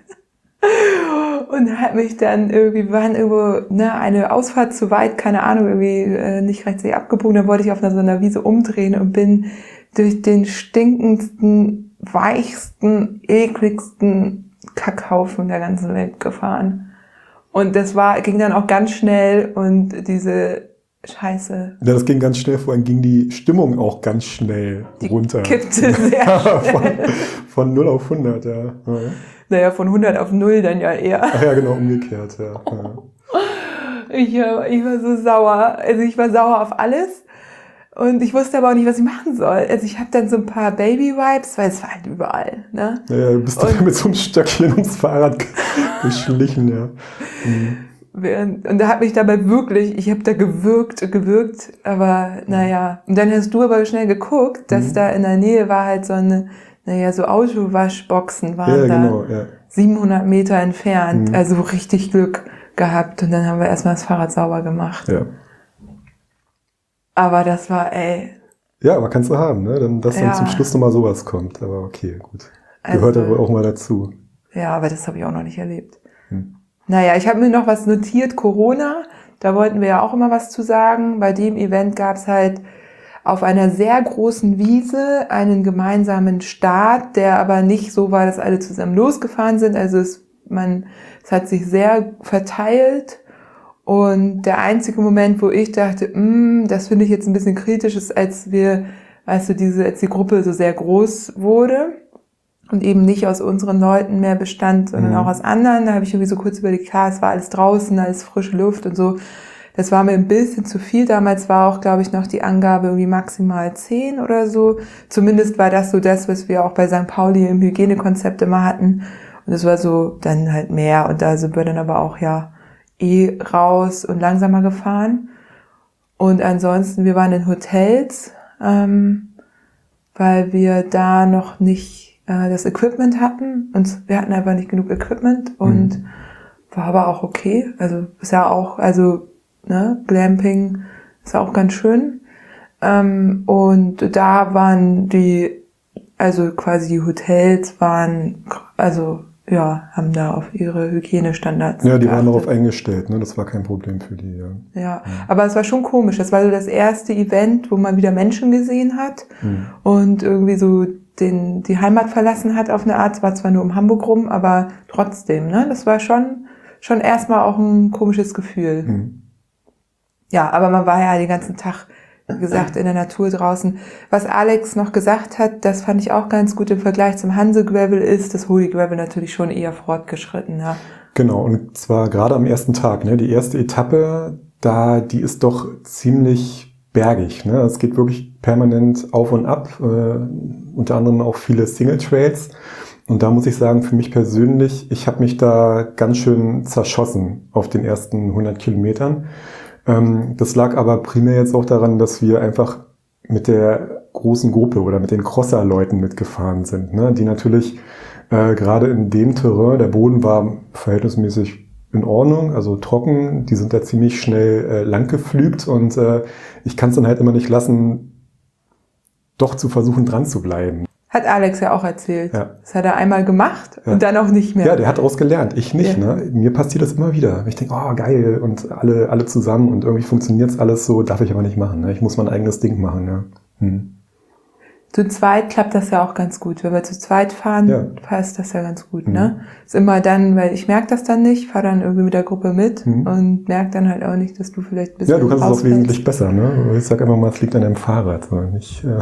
Und hat mich dann irgendwie, wir waren irgendwo, ne, eine Ausfahrt zu weit, keine Ahnung, irgendwie äh, nicht rechtzeitig abgebogen, dann wollte ich auf einer, so einer Wiese umdrehen und bin durch den stinkendsten, weichsten, ekligsten Kackhaufen der ganzen Welt gefahren. Und das war, ging dann auch ganz schnell und diese Scheiße. Ja, das ging ganz schnell, vor allem ging die Stimmung auch ganz schnell Die runter. kippte sehr von, schnell. von null auf hundert, ja. ja. Naja, von hundert auf null dann ja eher. Ach ja, genau, umgekehrt, ja. ja. Ich, äh, ich war so sauer. Also ich war sauer auf alles. Und ich wusste aber auch nicht, was ich machen soll. Also ich habe dann so ein paar Baby-Vibes, weil es war halt überall, ne? Ja, du bist dann mit so einem Stöckchen ums Fahrrad geschlichen, ja. Mhm. Während, und da hat mich dabei wirklich, ich habe da gewürgt, gewürgt, aber naja. Und dann hast du aber schnell geguckt, dass Mhm. da in der Nähe war halt so eine, naja, so Autowaschboxen waren Ja, da genau, ja. siebenhundert Meter entfernt. Mhm. Also richtig Glück gehabt. Und dann haben wir erstmal das Fahrrad sauber gemacht. Ja. Aber das war, ey. Ja, aber kannst du haben, ne? Dann, dass Ja. dann zum Schluss nochmal sowas kommt. Aber okay, gut. Gehört Also- aber auch mal dazu. Ja, aber das habe ich auch noch nicht erlebt. Hm. Naja, ich habe mir noch was notiert, Corona. Da wollten wir ja auch immer was zu sagen. Bei dem Event gab es halt auf einer sehr großen Wiese einen gemeinsamen Start, der aber nicht so war, dass alle zusammen losgefahren sind. Also es, man, es hat sich sehr verteilt. Und der einzige Moment, wo ich dachte, mm, das finde ich jetzt ein bisschen kritisch, ist, als wir, weißt du, diese, als die Gruppe so sehr groß wurde und eben nicht aus unseren Leuten mehr bestand, sondern Mhm. auch aus anderen. Da habe ich irgendwie so kurz überlegt, klar, es war alles draußen, alles frische Luft und so. Das war mir ein bisschen zu viel. Damals war auch, glaube ich, noch die Angabe irgendwie maximal zehn oder so. Zumindest war das so das, was wir auch bei Sankt Pauli im Hygienekonzept immer hatten. Und es war so dann halt mehr. Und da sind wir dann aber auch ja eh raus und langsamer gefahren. Und ansonsten, wir waren in Hotels, ähm, weil wir da noch nicht äh, das Equipment hatten. Und wir hatten einfach nicht genug Equipment und Mhm. war aber auch okay. Also ist ja auch, also ne, Glamping ist auch ganz schön. Ähm, und da waren die, also quasi die Hotels waren, also ja, haben da auf ihre Hygienestandards Ja, die waren geachtet. darauf eingestellt, ne? Das war kein Problem für die, ja. Ja, aber es war schon komisch. Das war so das erste Event, wo man wieder Menschen gesehen hat Mhm. und irgendwie so den, die Heimat verlassen hat auf eine Art. Es war zwar nur um Hamburg rum, aber trotzdem, ne? Das war schon, schon erstmal auch ein komisches Gefühl. Mhm. ja, aber man war ja den ganzen Tag, wie gesagt, in der Natur draußen. Was Alex noch gesagt hat, das fand ich auch ganz gut im Vergleich zum Hanse-Gravel, ist das Holy Gravel natürlich schon eher fortgeschritten. Ja. Genau, und zwar gerade am ersten Tag. Ne? Die erste Etappe, da, die ist doch ziemlich bergig. Ne? Es geht wirklich permanent auf und ab, äh, unter anderem auch viele Single-Trails. Und da muss ich sagen, für mich persönlich, ich habe mich da ganz schön zerschossen auf den ersten hundert Kilometern. Ähm, das lag aber primär jetzt auch daran, dass wir einfach mit der großen Gruppe oder mit den Crosser-Leuten mitgefahren sind, ne? Die natürlich äh, gerade in dem Terrain, der Boden war verhältnismäßig in Ordnung, also trocken, die sind da ziemlich schnell äh, lang gepflügt und äh, ich kann es dann halt immer nicht lassen, doch zu versuchen dran zu bleiben. Hat Alex ja auch erzählt. Ja. Das hat er einmal gemacht ja. und dann auch nicht mehr. Ja, der hat daraus gelernt. Ich nicht. Ja. Ne? Mir passiert das immer wieder. Ich denke, oh geil und alle alle zusammen und irgendwie funktioniert es alles so, darf ich aber nicht machen. Ne? Ich muss mein eigenes Ding machen. Ja. Hm. Zu zweit klappt das ja auch ganz gut. Wenn wir zu zweit fahren, Ja. passt das ja ganz gut. Mhm. Ne? Ist immer dann, weil ich merke das dann nicht, fahre dann irgendwie mit der Gruppe mit Mhm. und merke dann halt auch nicht, dass du vielleicht ein bisschen Ja, du kannst es auch ausfällst. wesentlich besser. Ne? Ich sag einfach mal, es liegt an deinem Fahrrad. So. Ich, äh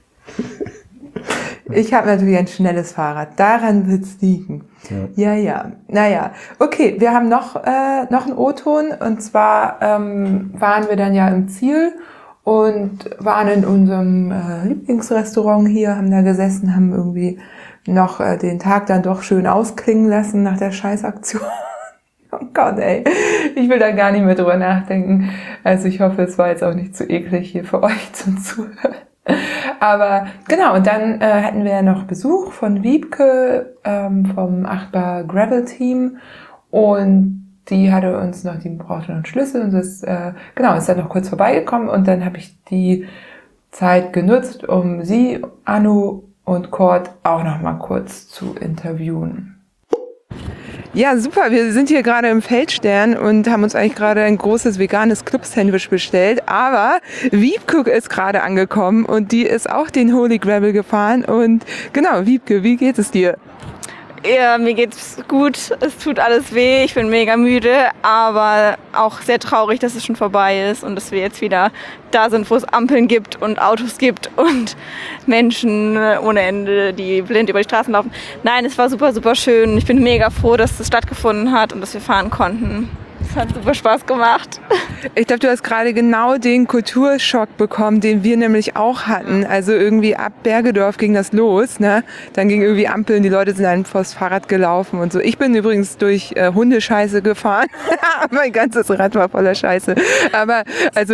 Ich habe natürlich ein schnelles Fahrrad. Daran wird's liegen. Ja, ja. ja. Naja, okay, wir haben noch, äh, noch einen O-Ton. Und zwar ähm, waren wir dann ja im Ziel und waren in unserem äh, Lieblingsrestaurant hier, haben da gesessen, haben irgendwie noch äh, den Tag dann doch schön ausklingen lassen nach der Scheißaktion. Oh Gott, ey. Ich will da gar nicht mehr drüber nachdenken. Also ich hoffe, es war jetzt auch nicht zu eklig hier für euch zum Zuhören. Aber genau, und dann äh, hatten wir ja noch Besuch von Wiebke ähm, vom Achtbar Gravel Team und die hatte uns noch, die brauchte noch einen Schlüssel und das, äh, genau, ist dann noch kurz vorbeigekommen und dann habe ich die Zeit genutzt, um sie, Anu und Kurt auch noch mal kurz zu interviewen. Ja, super. Wir sind hier gerade im Feldstern und haben uns eigentlich gerade ein großes veganes Club-Sandwich bestellt. Aber Wiebke ist gerade angekommen und die ist auch den Holy Gravel gefahren. Und genau, Wiebke, wie geht es dir? Ja, mir geht's gut. Es tut alles weh. Ich bin mega müde, aber auch sehr traurig, dass es schon vorbei ist und dass wir jetzt wieder da sind, wo es Ampeln gibt und Autos gibt und Menschen ohne Ende, die blind über die Straßen laufen. Nein, es war super, super schön. Ich bin mega froh, dass es stattgefunden hat und dass wir fahren konnten. Es hat super Spaß gemacht. Ich glaube, du hast gerade genau den Kulturschock bekommen, den wir nämlich auch hatten. Also irgendwie ab Bergedorf ging das los, ne? Dann ging irgendwie Ampeln, die Leute sind dann vors Fahrrad gelaufen und so. Ich bin übrigens durch äh, Hundescheiße gefahren. Mein ganzes Rad war voller Scheiße. Aber also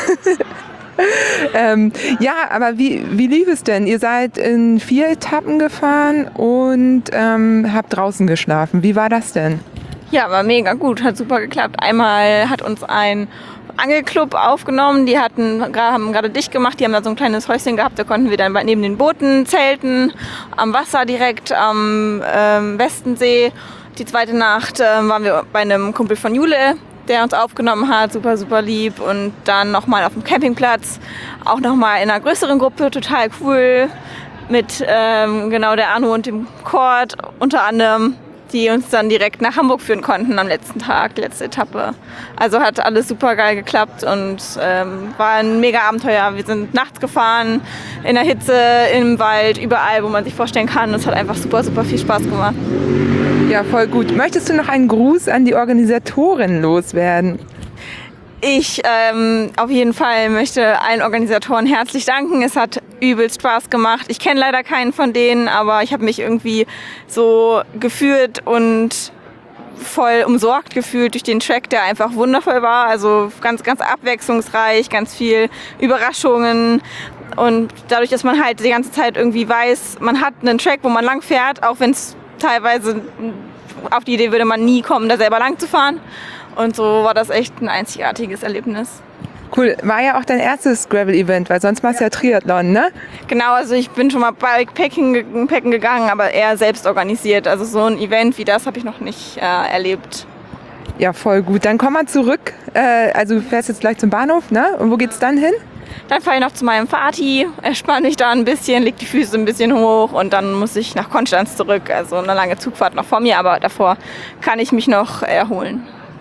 ähm, ja, aber wie, wie lief es denn? Ihr seid in vier Etappen gefahren und ähm, habt draußen geschlafen. Wie war das denn? Ja, war mega gut, hat super geklappt. Einmal hat uns ein Angelclub aufgenommen, die hatten, haben gerade dicht gemacht, die haben da so ein kleines Häuschen gehabt, da konnten wir dann neben den Booten zelten, am Wasser direkt, am ähm, Westensee. Die zweite Nacht äh, waren wir bei einem Kumpel von Jule, der uns aufgenommen hat, super, super lieb. Und dann nochmal auf dem Campingplatz, auch nochmal in einer größeren Gruppe, total cool, mit ähm, genau der Anu und dem Kurt unter anderem, die uns dann direkt nach Hamburg führen konnten am letzten Tag, die letzte Etappe. Also hat alles super geil geklappt und ähm, war ein mega Abenteuer. Wir sind nachts gefahren, in der Hitze, im Wald, überall, wo man sich vorstellen kann. Es hat einfach super, super viel Spaß gemacht. Ja, voll gut. Möchtest du noch einen Gruß an die Organisatorin loswerden? Ich ähm, auf jeden Fall möchte allen Organisatoren herzlich danken. Es hat übelst Spaß gemacht. Ich kenne leider keinen von denen, aber ich habe mich irgendwie so gefühlt und voll umsorgt gefühlt durch den Track, der einfach wundervoll war. Also ganz, ganz abwechslungsreich, ganz viel Überraschungen. Und dadurch, dass man halt die ganze Zeit irgendwie weiß, man hat einen Track, wo man lang fährt, auch wenn es teilweise auf die Idee würde man nie kommen, da selber lang zu fahren. Und so war das echt ein einzigartiges Erlebnis. Cool. War ja auch dein erstes Gravel-Event, weil sonst machst du ja Triathlon, ne? Genau, also ich bin schon mal Bikepacking Packen gegangen, aber eher selbst organisiert. Also so ein Event wie das habe ich noch nicht äh, erlebt. Ja, voll gut. Dann komm mal zurück. Äh, also du fährst jetzt gleich zum Bahnhof, ne? Und wo geht's dann hin? Dann fahre ich noch zu meinem Vati, entspanne mich da ein bisschen, leg die Füße ein bisschen hoch und dann muss ich nach Konstanz zurück. Also eine lange Zugfahrt noch vor mir, aber davor kann ich mich noch erholen.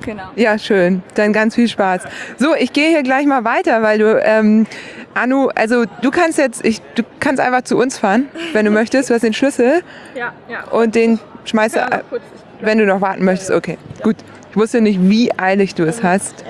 Genau. Ja, schön. Dann ganz viel Spaß. So, ich gehe hier gleich mal weiter, weil du, ähm, Anu, also du kannst jetzt, ich, du kannst einfach zu uns fahren, wenn du möchtest. Du hast den Schlüssel. Ja, ja. Und den schmeißt du, wenn du noch warten möchtest. Okay, gut. Ich wusste nicht, wie eilig du es hast.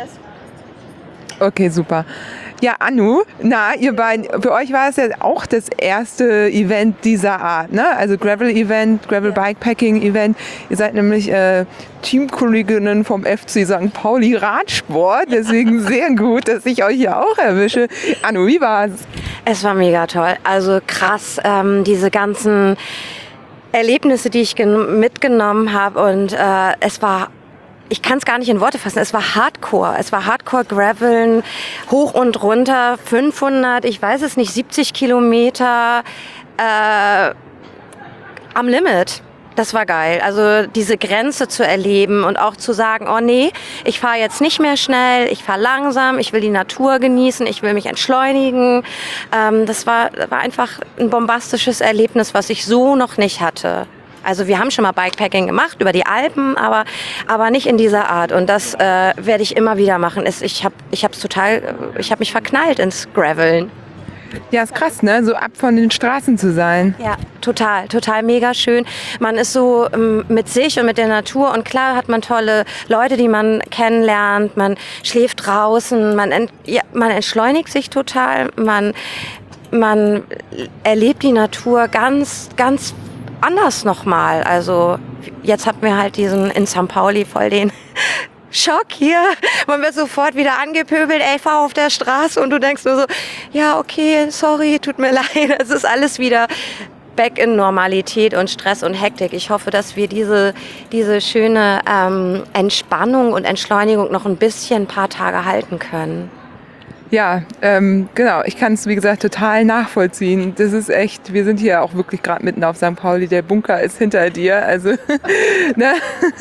Okay, super. Ja, Anu, na, ihr beiden, für euch war es ja auch das erste Event dieser Art, ne? Also Gravel-Event, Gravel-Bikepacking-Event. Ihr seid nämlich äh, Teamkolleginnen vom F C Sankt Pauli Radsport, deswegen sehr gut, dass ich euch hier auch erwische. Anu, wie war's? Es war mega toll, also krass, ähm, diese ganzen Erlebnisse, die ich gen- mitgenommen habe und äh, es war Ich kann es gar nicht in Worte fassen. Es war Hardcore. Es war Hardcore-Graveln, hoch und runter, fünfhundert, ich weiß es nicht, siebzig Kilometer äh, am Limit. Das war geil. Also diese Grenze zu erleben und auch zu sagen, oh nee, ich fahre jetzt nicht mehr schnell, ich fahre langsam, ich will die Natur genießen, ich will mich entschleunigen. Ähm, das war, war einfach ein bombastisches Erlebnis, was ich so noch nicht hatte. Also wir haben schon mal Bikepacking gemacht über die Alpen, aber aber nicht in dieser Art. Und das äh, werde ich immer wieder machen. Es, ich habe ich habe total, ich habe mich verknallt ins Graveln. Ja, ist krass, ne? So ab von den Straßen zu sein. Ja, total, total mega schön. Man ist so ähm, mit sich und mit der Natur und klar hat man tolle Leute, die man kennenlernt. Man schläft draußen, man ent, ja, man entschleunigt sich total. Man man erlebt die Natur ganz ganz anders nochmal. Also jetzt hatten wir halt diesen in Sankt Pauli voll den Schock hier. Man wird sofort wieder angepöbelt, ey, fahr auf der Straße und du denkst nur so, ja, okay, sorry, tut mir leid. Es ist alles wieder back in Normalität und Stress und Hektik. Ich hoffe, dass wir diese, diese schöne ähm, Entspannung und Entschleunigung noch ein bisschen, ein paar Tage halten können. Ja, ähm, genau. Ich kann es, wie gesagt, total nachvollziehen. Das ist echt, wir sind hier auch wirklich gerade mitten auf Sankt Pauli. Der Bunker ist hinter dir. Also, ne?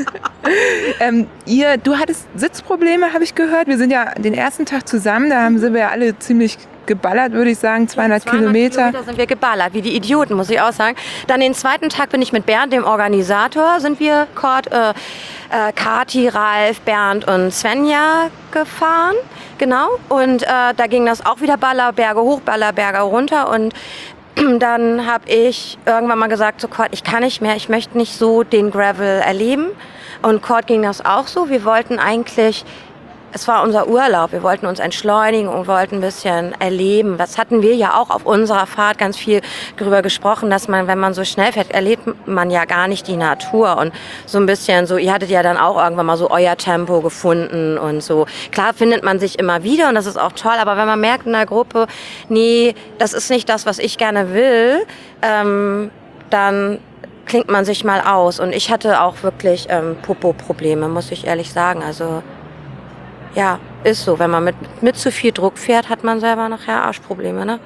ähm, ihr, du hattest Sitzprobleme, habe ich gehört. Wir sind ja den ersten Tag zusammen. Da haben, sind wir ja alle ziemlich geballert, würde ich sagen, zweihundert, zweihundert Kilometer. Kilometer sind wir geballert, wie die Idioten, muss ich auch sagen. Dann den zweiten Tag bin ich mit Bernd, dem Organisator, sind wir Kurt, äh, äh, Kati, Ralf, Bernd und Svenja gefahren. Genau. Und äh, da ging das auch wieder Ballerberge hoch, Ballerberge runter. Und dann habe ich irgendwann mal gesagt, so Kurt, ich kann nicht mehr, ich möchte nicht so den Gravel erleben. Und Kurt ging das auch so. Wir wollten eigentlich, es war unser Urlaub, wir wollten uns entschleunigen und wollten ein bisschen erleben. Das hatten wir ja auch auf unserer Fahrt ganz viel darüber gesprochen, dass man, wenn man so schnell fährt, erlebt man ja gar nicht die Natur. Und so ein bisschen so, ihr hattet ja dann auch irgendwann mal so euer Tempo gefunden und so. Klar findet man sich immer wieder und das ist auch toll, aber wenn man merkt in der Gruppe, nee, das ist nicht das, was ich gerne will, ähm, dann klingt man sich mal aus. Und ich hatte auch wirklich ähm, Popo-Probleme, muss ich ehrlich sagen. Also ja, ist so. Wenn man mit, mit zu viel Druck fährt, hat man selber nachher Arschprobleme, ne?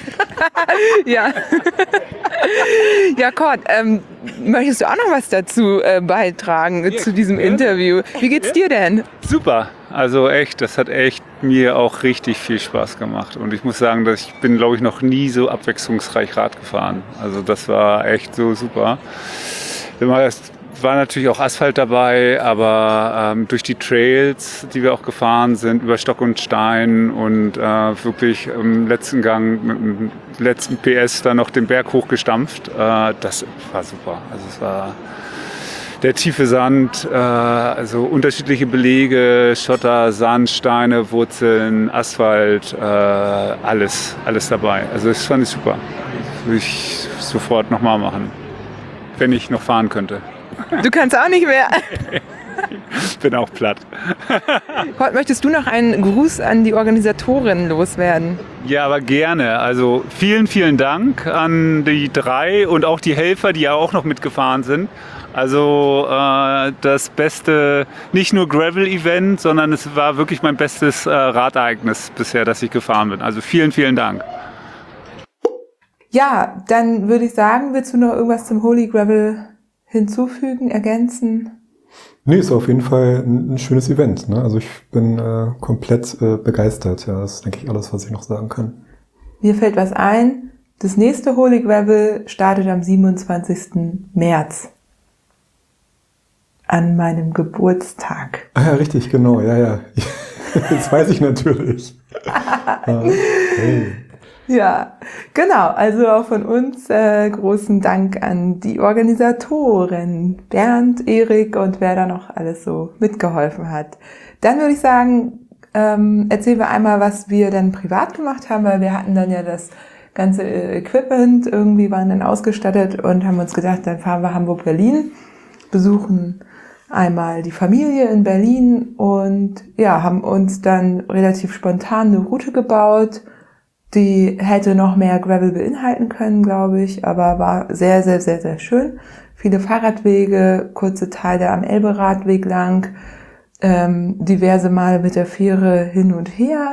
Ja. Ja, Kurt, ähm, möchtest du auch noch was dazu äh, beitragen, ja, zu diesem ja. Interview? Wie geht's dir denn? Super. Also echt, das hat echt mir auch richtig viel Spaß gemacht. Und ich muss sagen, dass ich bin, glaube ich, noch nie so abwechslungsreich Rad gefahren. Also das war echt so super. Es war natürlich auch Asphalt dabei, aber ähm, durch die Trails, die wir auch gefahren sind, über Stock und Stein und äh, wirklich im letzten Gang mit dem letzten P S dann noch den Berg hochgestampft, äh, das war super. Also es war der tiefe Sand, äh, also unterschiedliche Belege, Schotter, Sand, Steine, Wurzeln, Asphalt, äh, alles, alles dabei. Also das fand ich super. Das würde ich sofort nochmal machen, wenn ich noch fahren könnte. Du kannst auch nicht mehr. Ich bin auch platt. Kurt, möchtest du noch einen Gruß an die Organisatorin loswerden? Ja, aber gerne. Also vielen, vielen Dank an die drei und auch die Helfer, die ja auch noch mitgefahren sind. Also äh, das beste, nicht nur Gravel-Event, sondern es war wirklich mein bestes äh, Radereignis bisher, das ich gefahren bin. Also vielen, vielen Dank. Ja, dann würde ich sagen, willst du noch irgendwas zum Holy Gravel hinzufügen, ergänzen? Nee, ist auf jeden Fall ein, ein schönes Event. Ne? Also ich bin äh, komplett äh, begeistert. Ja, das ist, denke ich, alles, was ich noch sagen kann. Mir fällt was ein. Das nächste Holy Gravel startet am siebenundzwanzigsten März. an meinem Geburtstag. Ah ja, richtig, genau, ja, ja. Das weiß ich natürlich. Hey. Ja, genau. Also auch von uns äh, großen Dank an die Organisatoren, Bernd, Erik und wer da noch alles so mitgeholfen hat. Dann würde ich sagen, ähm, erzählen wir einmal, was wir dann privat gemacht haben, weil wir hatten dann ja das ganze Equipment, irgendwie waren dann ausgestattet und haben uns gedacht, dann fahren wir Hamburg-Berlin, besuchen einmal die Familie in Berlin und ja, haben uns dann relativ spontan eine Route gebaut. Die hätte noch mehr Gravel beinhalten können, glaube ich, aber war sehr, sehr, sehr, sehr schön. Viele Fahrradwege, kurze Teile am Elbe-Radweg lang, ähm, diverse Male mit der Fähre hin und her.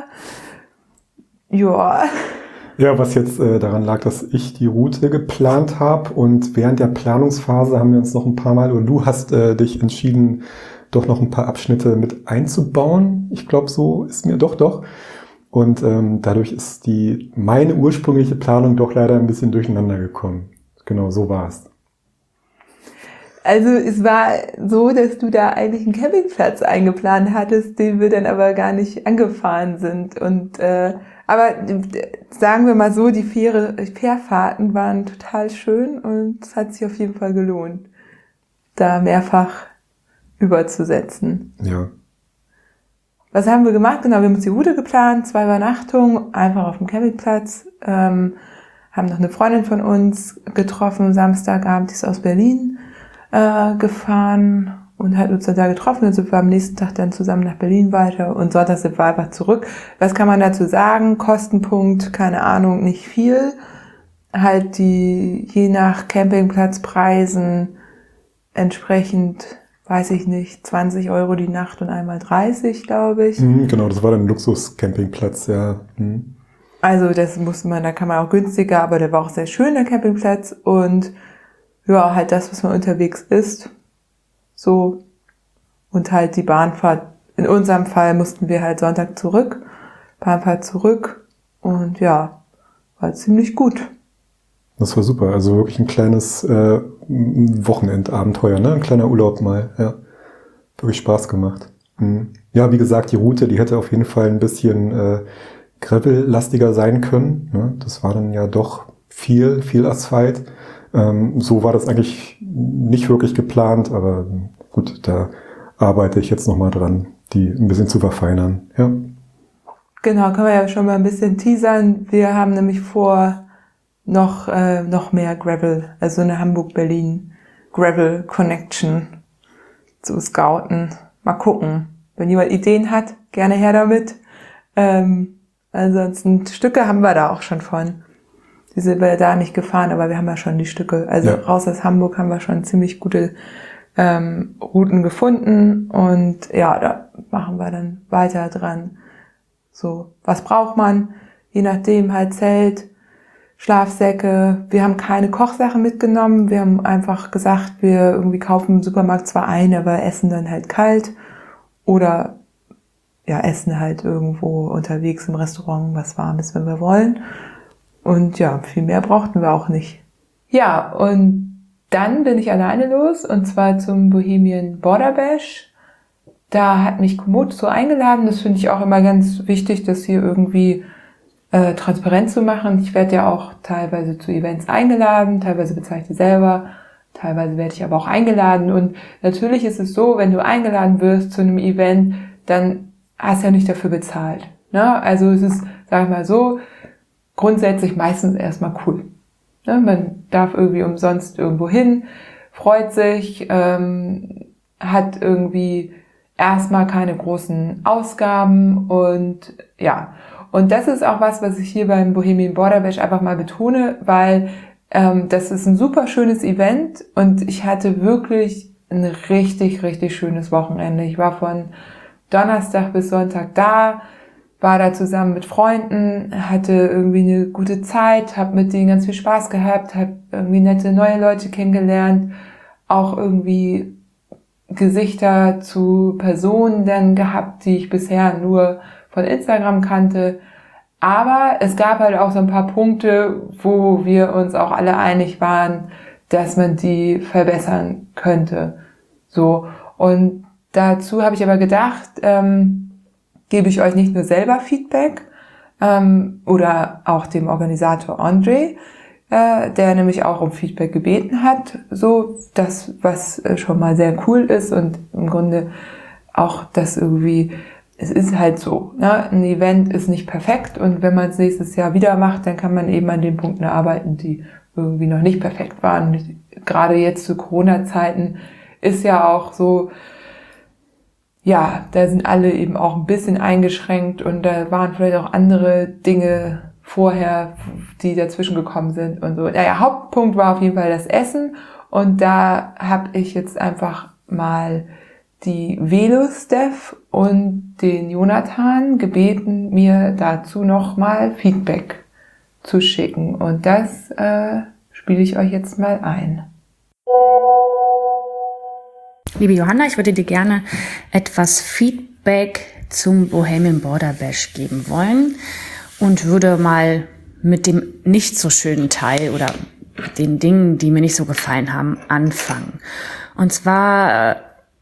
Ja. Ja, was jetzt äh, daran lag, dass ich die Route geplant habe und während der Planungsphase haben wir uns noch ein paar Mal, und du hast äh, dich entschieden, doch noch ein paar Abschnitte mit einzubauen. Ich glaube, so ist mir doch, doch. Und ähm, dadurch ist die meine ursprüngliche Planung doch leider ein bisschen durcheinander gekommen. Genau, so war es. Also es war so, dass du da eigentlich einen Campingplatz eingeplant hattest, den wir dann aber gar nicht angefahren sind. Und äh, aber sagen wir mal so, die Fähre, Fährfahrten waren total schön und es hat sich auf jeden Fall gelohnt, da mehrfach überzusetzen. Ja. Was haben wir gemacht? Genau, wir haben uns die Route geplant, zwei Übernachtungen, einfach auf dem Campingplatz, ähm, haben noch eine Freundin von uns getroffen, Samstagabend, die ist aus Berlin äh, gefahren und hat uns dann da getroffen. Dann sind wir am nächsten Tag dann zusammen nach Berlin weiter und Sonntag sind wir einfach zurück. Was kann man dazu sagen? Kostenpunkt, keine Ahnung, nicht viel. Halt die, je nach Campingplatzpreisen entsprechend, weiß ich nicht, zwanzig Euro die Nacht und einmal dreißig, glaube ich. Mhm, genau, das war dann ein Luxus-Campingplatz, ja. Mhm. Also das musste man, da kann man auch günstiger, aber der war auch sehr schön, der Campingplatz. Und ja, halt das, was man unterwegs isst. So. Und halt die Bahnfahrt. In unserem Fall mussten wir halt Sonntag zurück. Bahnfahrt zurück. Und ja, war ziemlich gut. Das war super. Also wirklich ein kleines äh, Wochenendabenteuer, ne? Ein kleiner Urlaub mal. Ja, wirklich Spaß gemacht. Mhm. Ja, wie gesagt, die Route, die hätte auf jeden Fall ein bisschen äh, gravel-lastiger sein können. Ne? Das war dann ja doch viel, viel Asphalt. Ähm, so war das eigentlich nicht wirklich geplant, aber gut, da arbeite ich jetzt nochmal dran, die ein bisschen zu verfeinern. Ja. Genau, können wir ja schon mal ein bisschen teasern. Wir haben nämlich vor, noch äh, noch mehr Gravel, also eine Hamburg-Berlin Gravel Connection zu scouten. Mal gucken. Wenn jemand Ideen hat, gerne her damit. Ähm, ansonsten Stücke haben wir da auch schon von. Die sind wir da nicht gefahren, aber wir haben ja schon die Stücke. Also Ja. raus aus Hamburg haben wir schon ziemlich gute ähm, Routen gefunden und ja, da machen wir dann weiter dran. So, was braucht man? Je nachdem halt Zelt, Schlafsäcke. Wir haben keine Kochsachen mitgenommen. Wir haben einfach gesagt, wir irgendwie kaufen im Supermarkt zwar ein, aber essen dann halt kalt oder ja, essen halt irgendwo unterwegs im Restaurant was Warmes, wenn wir wollen. Und ja, viel mehr brauchten wir auch nicht. Ja, und dann bin ich alleine los und zwar zum Bohemian Border Bash. Da hat mich Komoot so eingeladen. Das finde ich auch immer ganz wichtig, das hier irgendwie äh, transparent zu machen. Ich werde ja auch teilweise zu Events eingeladen, teilweise bezahle ich die selber, teilweise werde ich aber auch eingeladen. Und natürlich ist es so, wenn du eingeladen wirst zu einem Event, dann hast du ja nicht dafür bezahlt. Ne? Also es ist, sag ich mal so, grundsätzlich meistens erstmal cool. Ne? Man darf irgendwie umsonst irgendwo hin, freut sich, ähm, hat irgendwie erstmal keine großen Ausgaben und ja. Und das ist auch was, was ich hier beim Bohemian Border Bash einfach mal betone, weil ähm, das ist ein super schönes Event und ich hatte wirklich ein richtig, richtig schönes Wochenende. Ich war von Donnerstag bis Sonntag da, war da zusammen mit Freunden, hatte irgendwie eine gute Zeit, habe mit denen ganz viel Spaß gehabt, habe irgendwie nette neue Leute kennengelernt, auch irgendwie Gesichter zu Personen dann gehabt, die ich bisher nur von Instagram kannte. Aber es gab halt auch so ein paar Punkte, wo wir uns auch alle einig waren, dass man die verbessern könnte. So. Und dazu habe ich aber gedacht, ähm, gebe ich euch nicht nur selber Feedback ähm, oder auch dem Organisator André, äh, der nämlich auch um Feedback gebeten hat, so das, was äh, schon mal sehr cool ist und im Grunde auch das irgendwie, es ist halt so, ne? Ein Event ist nicht perfekt und wenn man es nächstes Jahr wieder macht, dann kann man eben an den Punkten arbeiten, die irgendwie noch nicht perfekt waren. Und gerade jetzt zu Corona-Zeiten ist ja auch so, ja, da sind alle eben auch ein bisschen eingeschränkt und da waren vielleicht auch andere Dinge vorher, die dazwischen gekommen sind und so. Naja, Hauptpunkt war auf jeden Fall das Essen und da habe ich jetzt einfach mal die Velo-Steph und den Jonathan gebeten, mir dazu nochmal Feedback zu schicken und das äh, spiele ich euch jetzt mal ein. Liebe Johanna, ich würde dir gerne etwas Feedback zum Bohemian Border Bash geben wollen und würde mal mit dem nicht so schönen Teil oder den Dingen, die mir nicht so gefallen haben, anfangen. Und zwar,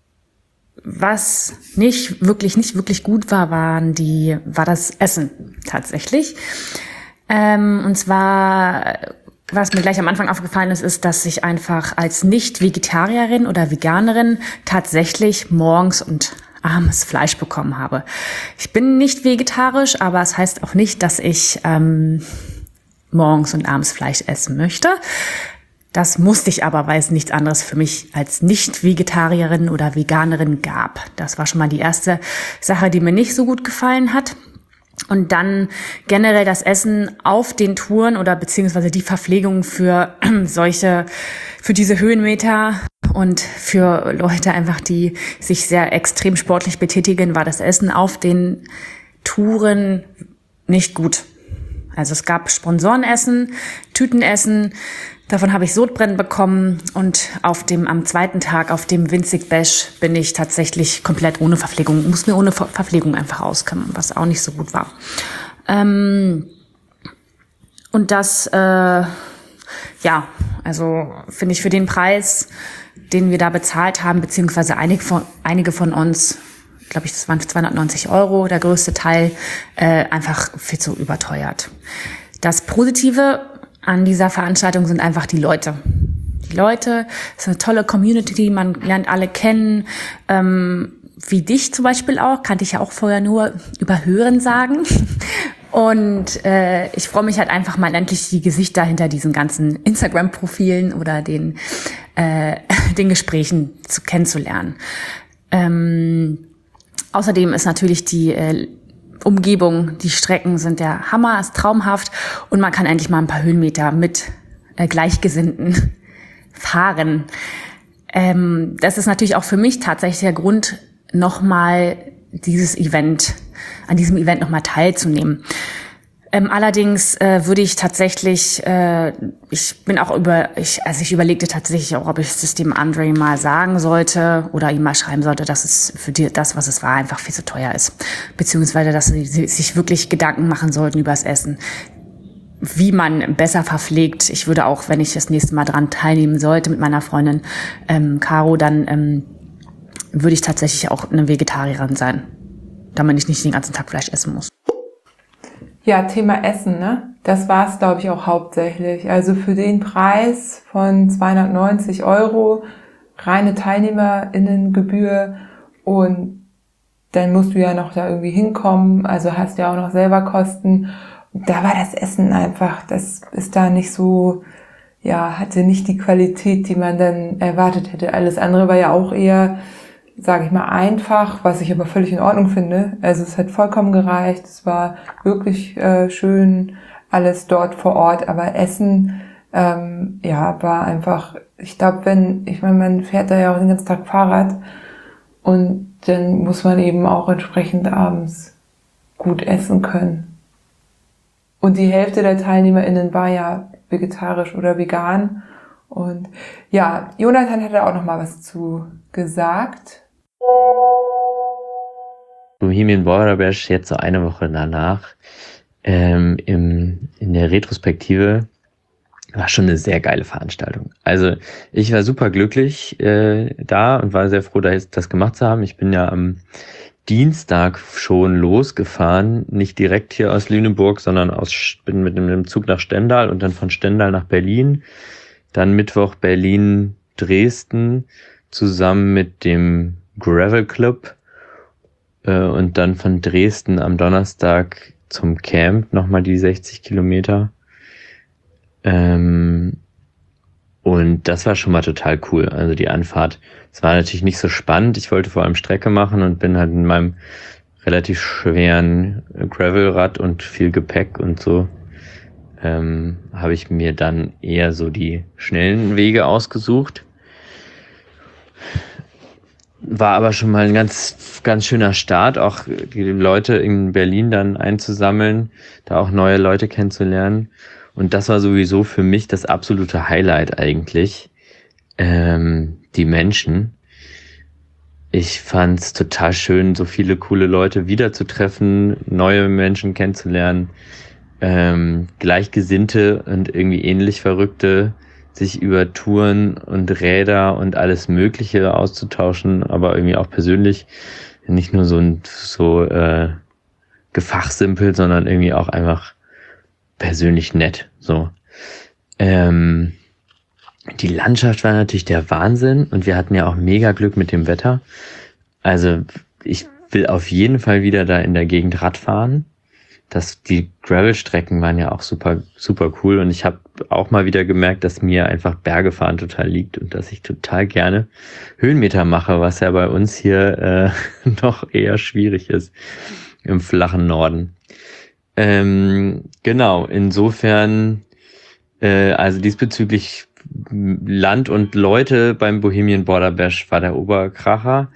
was nicht wirklich, nicht wirklich gut war, waren die, war das Essen tatsächlich. Ähm, und zwar, was mir gleich am Anfang aufgefallen ist, ist, dass ich einfach als Nicht-Vegetarierin oder Veganerin tatsächlich morgens und abends Fleisch bekommen habe. Ich bin nicht vegetarisch, aber es heißt auch nicht, dass ich ähm, morgens und abends Fleisch essen möchte. Das musste ich aber, weil es nichts anderes für mich als Nicht-Vegetarierin oder Veganerin gab. Das war schon mal die erste Sache, die mir nicht so gut gefallen hat. Und dann generell das Essen auf den Touren oder beziehungsweise die Verpflegung für solche, für diese Höhenmeter und für Leute einfach, die sich sehr extrem sportlich betätigen, war das Essen auf den Touren nicht gut. Also es gab Sponsorenessen, Tütenessen, davon habe ich Sodbrennen bekommen und auf dem, am zweiten Tag, auf dem Winzig Bash, bin ich tatsächlich komplett ohne Verpflegung, musste mir ohne Ver- Verpflegung einfach auskommen, was auch nicht so gut war. Ähm, und das, äh, ja, also finde ich für den Preis, den wir da bezahlt haben, beziehungsweise einige von, einige von uns, glaube ich, das waren zweihundertneunzig Euro, der größte Teil, äh, einfach viel zu überteuert. Das Positive an dieser Veranstaltung sind einfach die Leute. Die Leute, es ist eine tolle Community, man lernt alle kennen, ähm, wie dich zum Beispiel auch, kannte ich ja auch vorher nur über Hören sagen. Und äh, ich freue mich halt einfach mal endlich die Gesichter hinter diesen ganzen Instagram-Profilen oder den, äh, den Gesprächen zu kennenzulernen. Ähm, außerdem ist natürlich die äh, Umgebung, die Strecken sind der Hammer, ist traumhaft und man kann endlich mal ein paar Höhenmeter mit äh, Gleichgesinnten fahren. Ähm, das ist natürlich auch für mich tatsächlich der Grund, nochmal dieses Event, an diesem Event nochmal teilzunehmen. Ähm, allerdings äh, würde ich tatsächlich, äh, ich bin auch über, ich, also ich überlegte tatsächlich auch, ob ich es dem André mal sagen sollte oder ihm mal schreiben sollte, dass es für die, das, was es war, einfach viel zu teuer ist. Beziehungsweise, dass sie sich wirklich Gedanken machen sollten über das Essen, wie man besser verpflegt. Ich würde auch, wenn ich das nächste Mal dran teilnehmen sollte mit meiner Freundin ähm, Caro, dann ähm, würde ich tatsächlich auch eine Vegetarierin sein, damit ich nicht den ganzen Tag Fleisch essen muss. Ja, Thema Essen, ne? Das war es, glaube ich, auch hauptsächlich. Also für den Preis von zweihundertneunzig Euro, reine TeilnehmerInnengebühr und dann musst du ja noch da irgendwie hinkommen, also hast ja auch noch selber Kosten. Und da war das Essen einfach, das ist da nicht so, ja, hatte nicht die Qualität, die man dann erwartet hätte. Alles andere war ja auch eher, sage ich mal, einfach, was ich aber völlig in Ordnung finde. Also es hat vollkommen gereicht, es war wirklich äh, schön, alles dort vor Ort, aber Essen, ähm, ja, war einfach, ich glaube, wenn, ich meine, man fährt da ja auch den ganzen Tag Fahrrad und dann muss man eben auch entsprechend abends gut essen können. Und die Hälfte der TeilnehmerInnen war ja vegetarisch oder vegan. Und ja, Jonathan hat da auch noch mal was zu gesagt. Bohemian Border Bash jetzt so eine Woche danach ähm, im, in der Retrospektive war schon eine sehr geile Veranstaltung. Also ich war super glücklich äh, da und war sehr froh, das gemacht zu haben. Ich bin ja am Dienstag schon losgefahren, nicht direkt hier aus Lüneburg, sondern aus, bin mit einem Zug nach Stendal und dann von Stendal nach Berlin. Dann Mittwoch Berlin, Dresden zusammen mit dem Gravel Club äh, und dann von Dresden am Donnerstag zum Camp nochmal die sechzig Kilometer. Ähm, und das war schon mal total cool. Also die Anfahrt, es war natürlich nicht so spannend. Ich wollte vor allem Strecke machen und bin halt in meinem relativ schweren Gravelrad und viel Gepäck und so, ähm, habe ich mir dann eher so die schnellen Wege ausgesucht. War aber schon mal ein ganz, ganz schöner Start, auch die Leute in Berlin dann einzusammeln, da auch neue Leute kennenzulernen. Und das war sowieso für mich das absolute Highlight eigentlich, ähm, die Menschen. Ich fand's total schön, so viele coole Leute wiederzutreffen, neue Menschen kennenzulernen, ähm, Gleichgesinnte und irgendwie ähnlich Verrückte, sich über Touren und Räder und alles Mögliche auszutauschen, aber irgendwie auch persönlich, nicht nur so ein so äh, gefachsimpelt, sondern irgendwie auch einfach persönlich nett. So. Ähm, die Landschaft war natürlich der Wahnsinn und wir hatten ja auch mega Glück mit dem Wetter. Also ich will auf jeden Fall wieder da in der Gegend Rad fahren. Das, die Gravel-Strecken waren ja auch super, super cool und ich habe auch mal wieder gemerkt, dass mir einfach Bergefahren total liegt und dass ich total gerne Höhenmeter mache, was ja bei uns hier äh, noch eher schwierig ist im flachen Norden. Ähm, genau, insofern, äh, also diesbezüglich Land und Leute beim Bohemian Border Bash war der Oberkracher,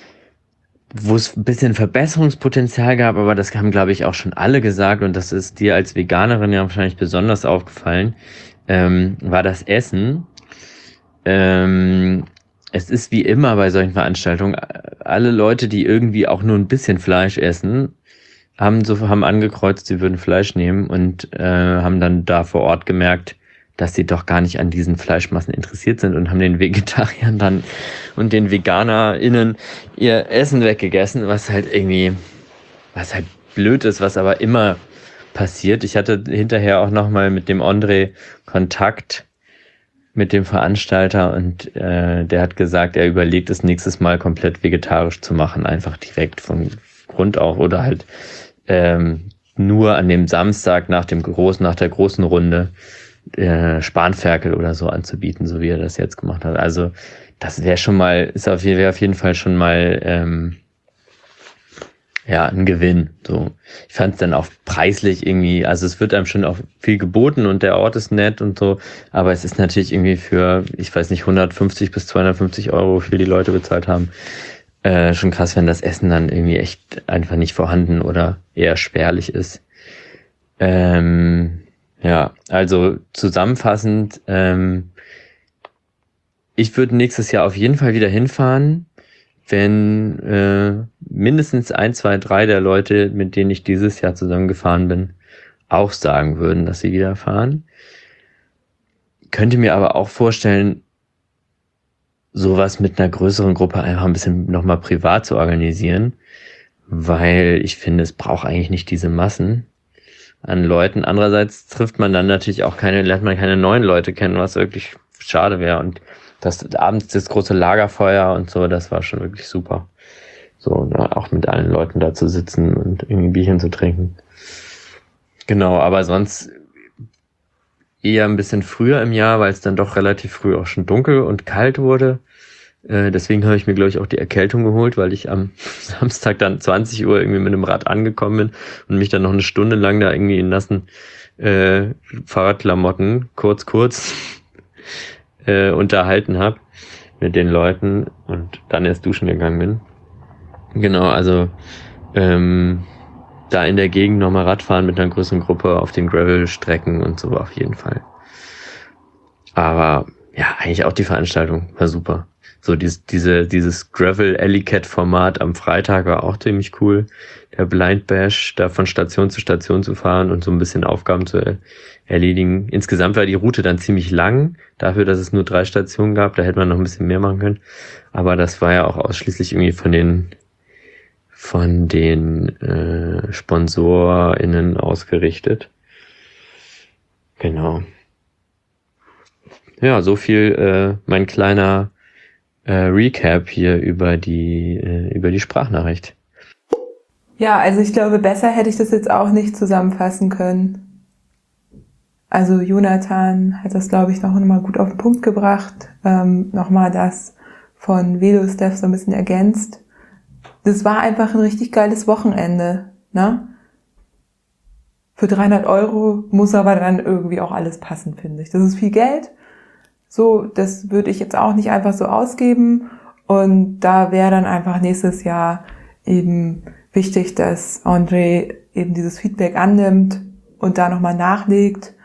wo es ein bisschen Verbesserungspotenzial gab, aber das haben, glaube ich, auch schon alle gesagt und das ist dir als Veganerin ja wahrscheinlich besonders aufgefallen, ähm, war das Essen. Ähm, es ist wie immer bei solchen Veranstaltungen, alle Leute, die irgendwie auch nur ein bisschen Fleisch essen, haben so haben angekreuzt, sie würden Fleisch nehmen und äh, haben dann da vor Ort gemerkt, dass sie doch gar nicht an diesen Fleischmassen interessiert sind und haben den Vegetariern dann und den VeganerInnen ihr Essen weggegessen, was halt irgendwie, was halt blöd ist, was aber immer passiert. Ich hatte hinterher auch nochmal mit dem André Kontakt mit dem Veranstalter und äh, der hat gesagt, er überlegt es nächstes Mal komplett vegetarisch zu machen, einfach direkt von Grund auf oder halt ähm, nur an dem Samstag nach dem großen, nach der großen Runde äh, Spanferkel oder so anzubieten, so wie er das jetzt gemacht hat. Also das wäre schon mal, ist auf, wäre auf jeden Fall schon mal ähm, ja ein Gewinn. So, ich fand es dann auch preislich irgendwie, also es wird einem schon auch viel geboten und der Ort ist nett und so, aber es ist natürlich irgendwie für, ich weiß nicht, hundertfünfzig bis zweihundertfünfzig Euro, für die Leute bezahlt haben. Äh, schon krass, wenn das Essen dann irgendwie echt einfach nicht vorhanden oder eher spärlich ist. Ähm, ja, also zusammenfassend, ähm, ich würde nächstes Jahr auf jeden Fall wieder hinfahren, wenn äh, mindestens ein, zwei, drei der Leute, mit denen ich dieses Jahr zusammengefahren bin, auch sagen würden, dass sie wieder fahren. Könnte mir aber auch vorstellen, sowas mit einer größeren Gruppe einfach ein bisschen nochmal privat zu organisieren, weil ich finde, es braucht eigentlich nicht diese Massen an Leuten. Andererseits trifft man dann natürlich auch keine, lernt man keine neuen Leute kennen, was wirklich schade wäre. Und das abends das große Lagerfeuer und so, das war schon wirklich super. So, na, auch mit allen Leuten da zu sitzen und irgendwie ein Bierchen zu trinken. Genau, aber sonst eher ein bisschen früher im Jahr, weil es dann doch relativ früh auch schon dunkel und kalt wurde. Äh, deswegen habe ich mir, glaube ich, auch die Erkältung geholt, weil ich am Samstag dann zwanzig Uhr irgendwie mit dem Rad angekommen bin und mich dann noch eine Stunde lang da irgendwie in nassen äh, Fahrradklamotten, kurz, kurz, äh, unterhalten habe mit den Leuten und dann erst duschen gegangen bin. Genau, also ähm, da in der Gegend nochmal Radfahren mit einer größeren Gruppe auf den Gravel-Strecken und so auf jeden Fall. Aber ja, eigentlich auch die Veranstaltung war super. So dies, diese, dieses Gravel Alley Cat Format am Freitag war auch ziemlich cool. Der Blind Bash, da von Station zu Station zu fahren und so ein bisschen Aufgaben zu erledigen. Insgesamt war die Route dann ziemlich lang, dafür, dass es nur drei Stationen gab. Da hätte man noch ein bisschen mehr machen können. Aber das war ja auch ausschließlich irgendwie von den von den äh, SponsorInnen ausgerichtet. Genau. Ja, so viel äh, mein kleiner äh, Recap hier über die äh, über die Sprachnachricht. Ja, also ich glaube, besser hätte ich das jetzt auch nicht zusammenfassen können. Also Jonathan hat das, glaube ich, noch mal gut auf den Punkt gebracht. Ähm, nochmal das von VeloSteff so ein bisschen ergänzt. Das war einfach ein richtig geiles Wochenende, ne? Für dreihundert Euro muss aber dann irgendwie auch alles passen, finde ich. Das ist viel Geld. So, das würde ich jetzt auch nicht einfach so ausgeben. Und da wäre dann einfach nächstes Jahr eben wichtig, dass André eben dieses Feedback annimmt und da nochmal nachlegt.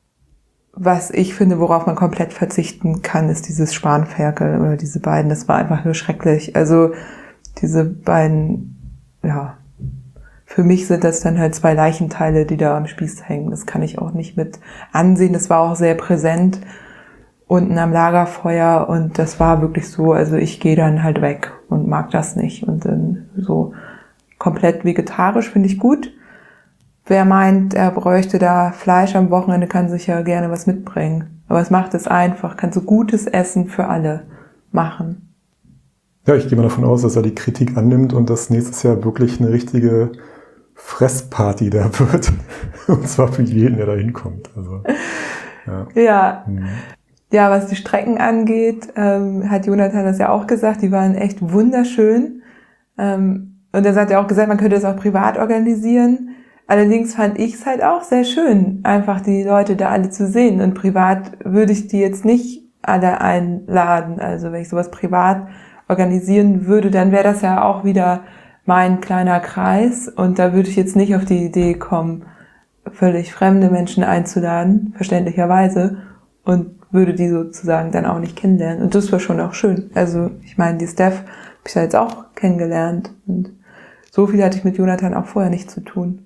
Was ich finde, worauf man komplett verzichten kann, ist dieses Spanferkel oder diese beiden. Das war einfach nur schrecklich. Also diese beiden, ja, für mich sind das dann halt zwei Leichenteile, die da am Spieß hängen. Das kann ich auch nicht mit ansehen. Das war auch sehr präsent unten am Lagerfeuer und das war wirklich so, also ich gehe dann halt weg und mag das nicht. Und dann so komplett vegetarisch finde ich gut. Wer meint, er bräuchte da Fleisch am Wochenende, kann sich ja gerne was mitbringen. Aber es macht es einfach, kann so gutes Essen für alle machen. Ja, ich gehe mal davon aus, dass er die Kritik annimmt und dass nächstes Jahr wirklich eine richtige Fressparty da wird. Und zwar für jeden, der da hinkommt. Also, ja. Ja. Hm. Ja, was die Strecken angeht, ähm, hat Jonathan das ja auch gesagt, die waren echt wunderschön. Ähm, und er hat ja auch gesagt, man könnte das auch privat organisieren. Allerdings fand ich es halt auch sehr schön, einfach die Leute da alle zu sehen. Und privat würde ich die jetzt nicht alle einladen. Also wenn ich sowas privat organisieren würde, dann wäre das ja auch wieder mein kleiner Kreis. Und da würde ich jetzt nicht auf die Idee kommen, völlig fremde Menschen einzuladen, verständlicherweise. Und würde die sozusagen dann auch nicht kennenlernen. Und das war schon auch schön. Also ich meine, die Steph habe ich ja jetzt auch kennengelernt. Und so viel hatte ich mit Jonathan auch vorher nicht zu tun.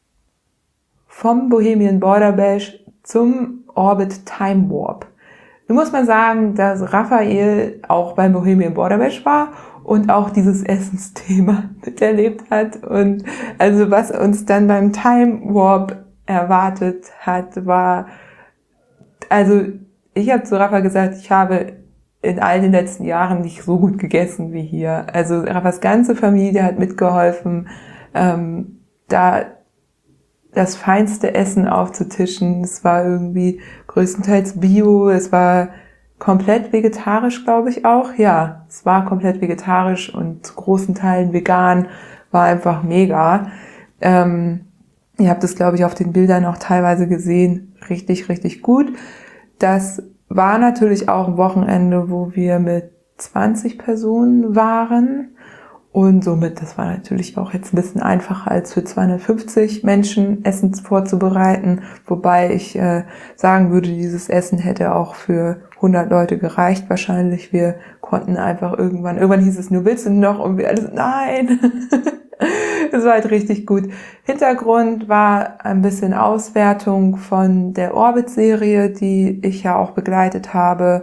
Vom Bohemian Border Bash zum Orbit Time Warp. Nun muss man sagen, dass Raphael auch beim Bohemian Border Bash war und auch dieses Essensthema miterlebt hat. Und also was uns dann beim Time Warp erwartet hat, war, also ich habe zu Rafa gesagt, ich habe in all den letzten Jahren nicht so gut gegessen wie hier. Also Rafas ganze Familie hat mitgeholfen, ähm, da das feinste Essen aufzutischen. Es war irgendwie größtenteils Bio, es war komplett vegetarisch, glaube ich auch. Ja, es war komplett vegetarisch und zu großen Teilen vegan, war einfach mega. Ähm, ihr habt es, glaube ich, auf den Bildern auch teilweise gesehen. Richtig, richtig gut. Das war natürlich auch ein Wochenende, wo wir mit zwanzig Personen waren. Und somit, das war natürlich auch jetzt ein bisschen einfacher als für zweihundertfünfzig Menschen Essen vorzubereiten. Wobei ich äh, sagen würde, dieses Essen hätte auch für hundert Leute gereicht wahrscheinlich. Wir konnten einfach irgendwann, irgendwann hieß es nur, willst du noch? Und wir alle so, nein. Es war halt richtig gut. Hintergrund war ein bisschen Auswertung von der Orbit-Serie, die ich ja auch begleitet habe.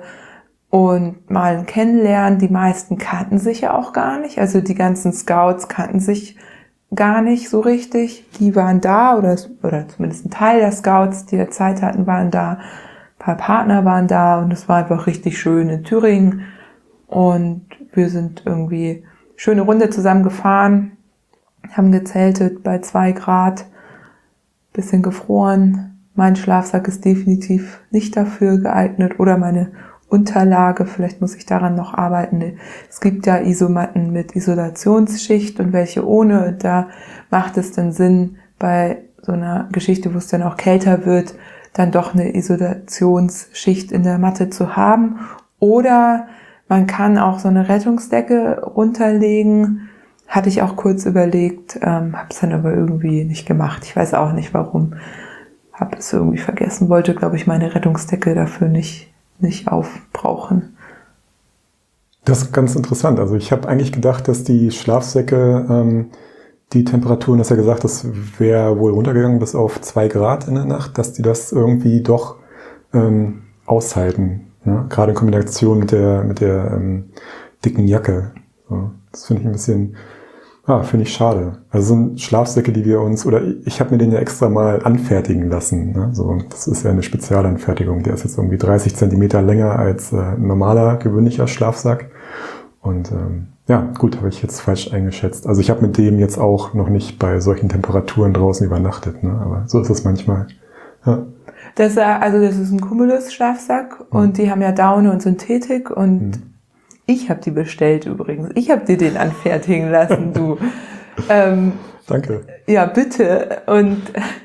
Und mal ein Kennenlernen. Die meisten kannten sich ja auch gar nicht. Also die ganzen Scouts kannten sich gar nicht so richtig. Die waren da, oder, oder zumindest ein Teil der Scouts, die ja Zeit hatten, waren da. Ein paar Partner waren da und es war einfach richtig schön in Thüringen. Und wir sind irgendwie schöne Runde zusammen gefahren, haben gezeltet bei zwei Grad, bisschen gefroren. Mein Schlafsack ist definitiv nicht dafür geeignet oder meine Unterlage, vielleicht muss ich daran noch arbeiten. Es gibt ja Isomatten mit Isolationsschicht und welche ohne. Und da macht es dann Sinn, bei so einer Geschichte, wo es dann auch kälter wird, dann doch eine Isolationsschicht in der Matte zu haben. Oder man kann auch so eine Rettungsdecke runterlegen. Hatte ich auch kurz überlegt, ähm, habe es dann aber irgendwie nicht gemacht. Ich weiß auch nicht warum. Habe es irgendwie vergessen. Wollte, glaube ich, meine Rettungsdecke dafür nicht nicht aufbrauchen. Das ist ganz interessant. Also ich habe eigentlich gedacht, dass die Schlafsäcke, ähm, die Temperaturen, das ja gesagt, das wäre wohl runtergegangen bis auf zwei Grad in der Nacht, dass die das irgendwie doch ähm, aushalten. Ne? Gerade in Kombination mit der, mit der ähm, dicken Jacke. So, das finde ich ein bisschen, ah, finde ich schade. Also sind Schlafsäcke, die wir uns, oder ich habe mir den ja extra mal anfertigen lassen. Ne? So, das ist ja eine Spezialanfertigung. Der ist jetzt irgendwie dreißig Zentimeter länger als äh, ein normaler, gewöhnlicher Schlafsack. Und ähm, ja, gut, habe ich jetzt falsch eingeschätzt. Also ich habe mit dem jetzt auch noch nicht bei solchen Temperaturen draußen übernachtet, ne? Aber so ist es manchmal. Ja. Das, also das ist ein Cumulus-Schlafsack mhm. und die haben ja Daune und Synthetik und mhm. ich habe die bestellt übrigens. Ich habe dir den anfertigen lassen, du. ähm, Danke. Ja, bitte. Und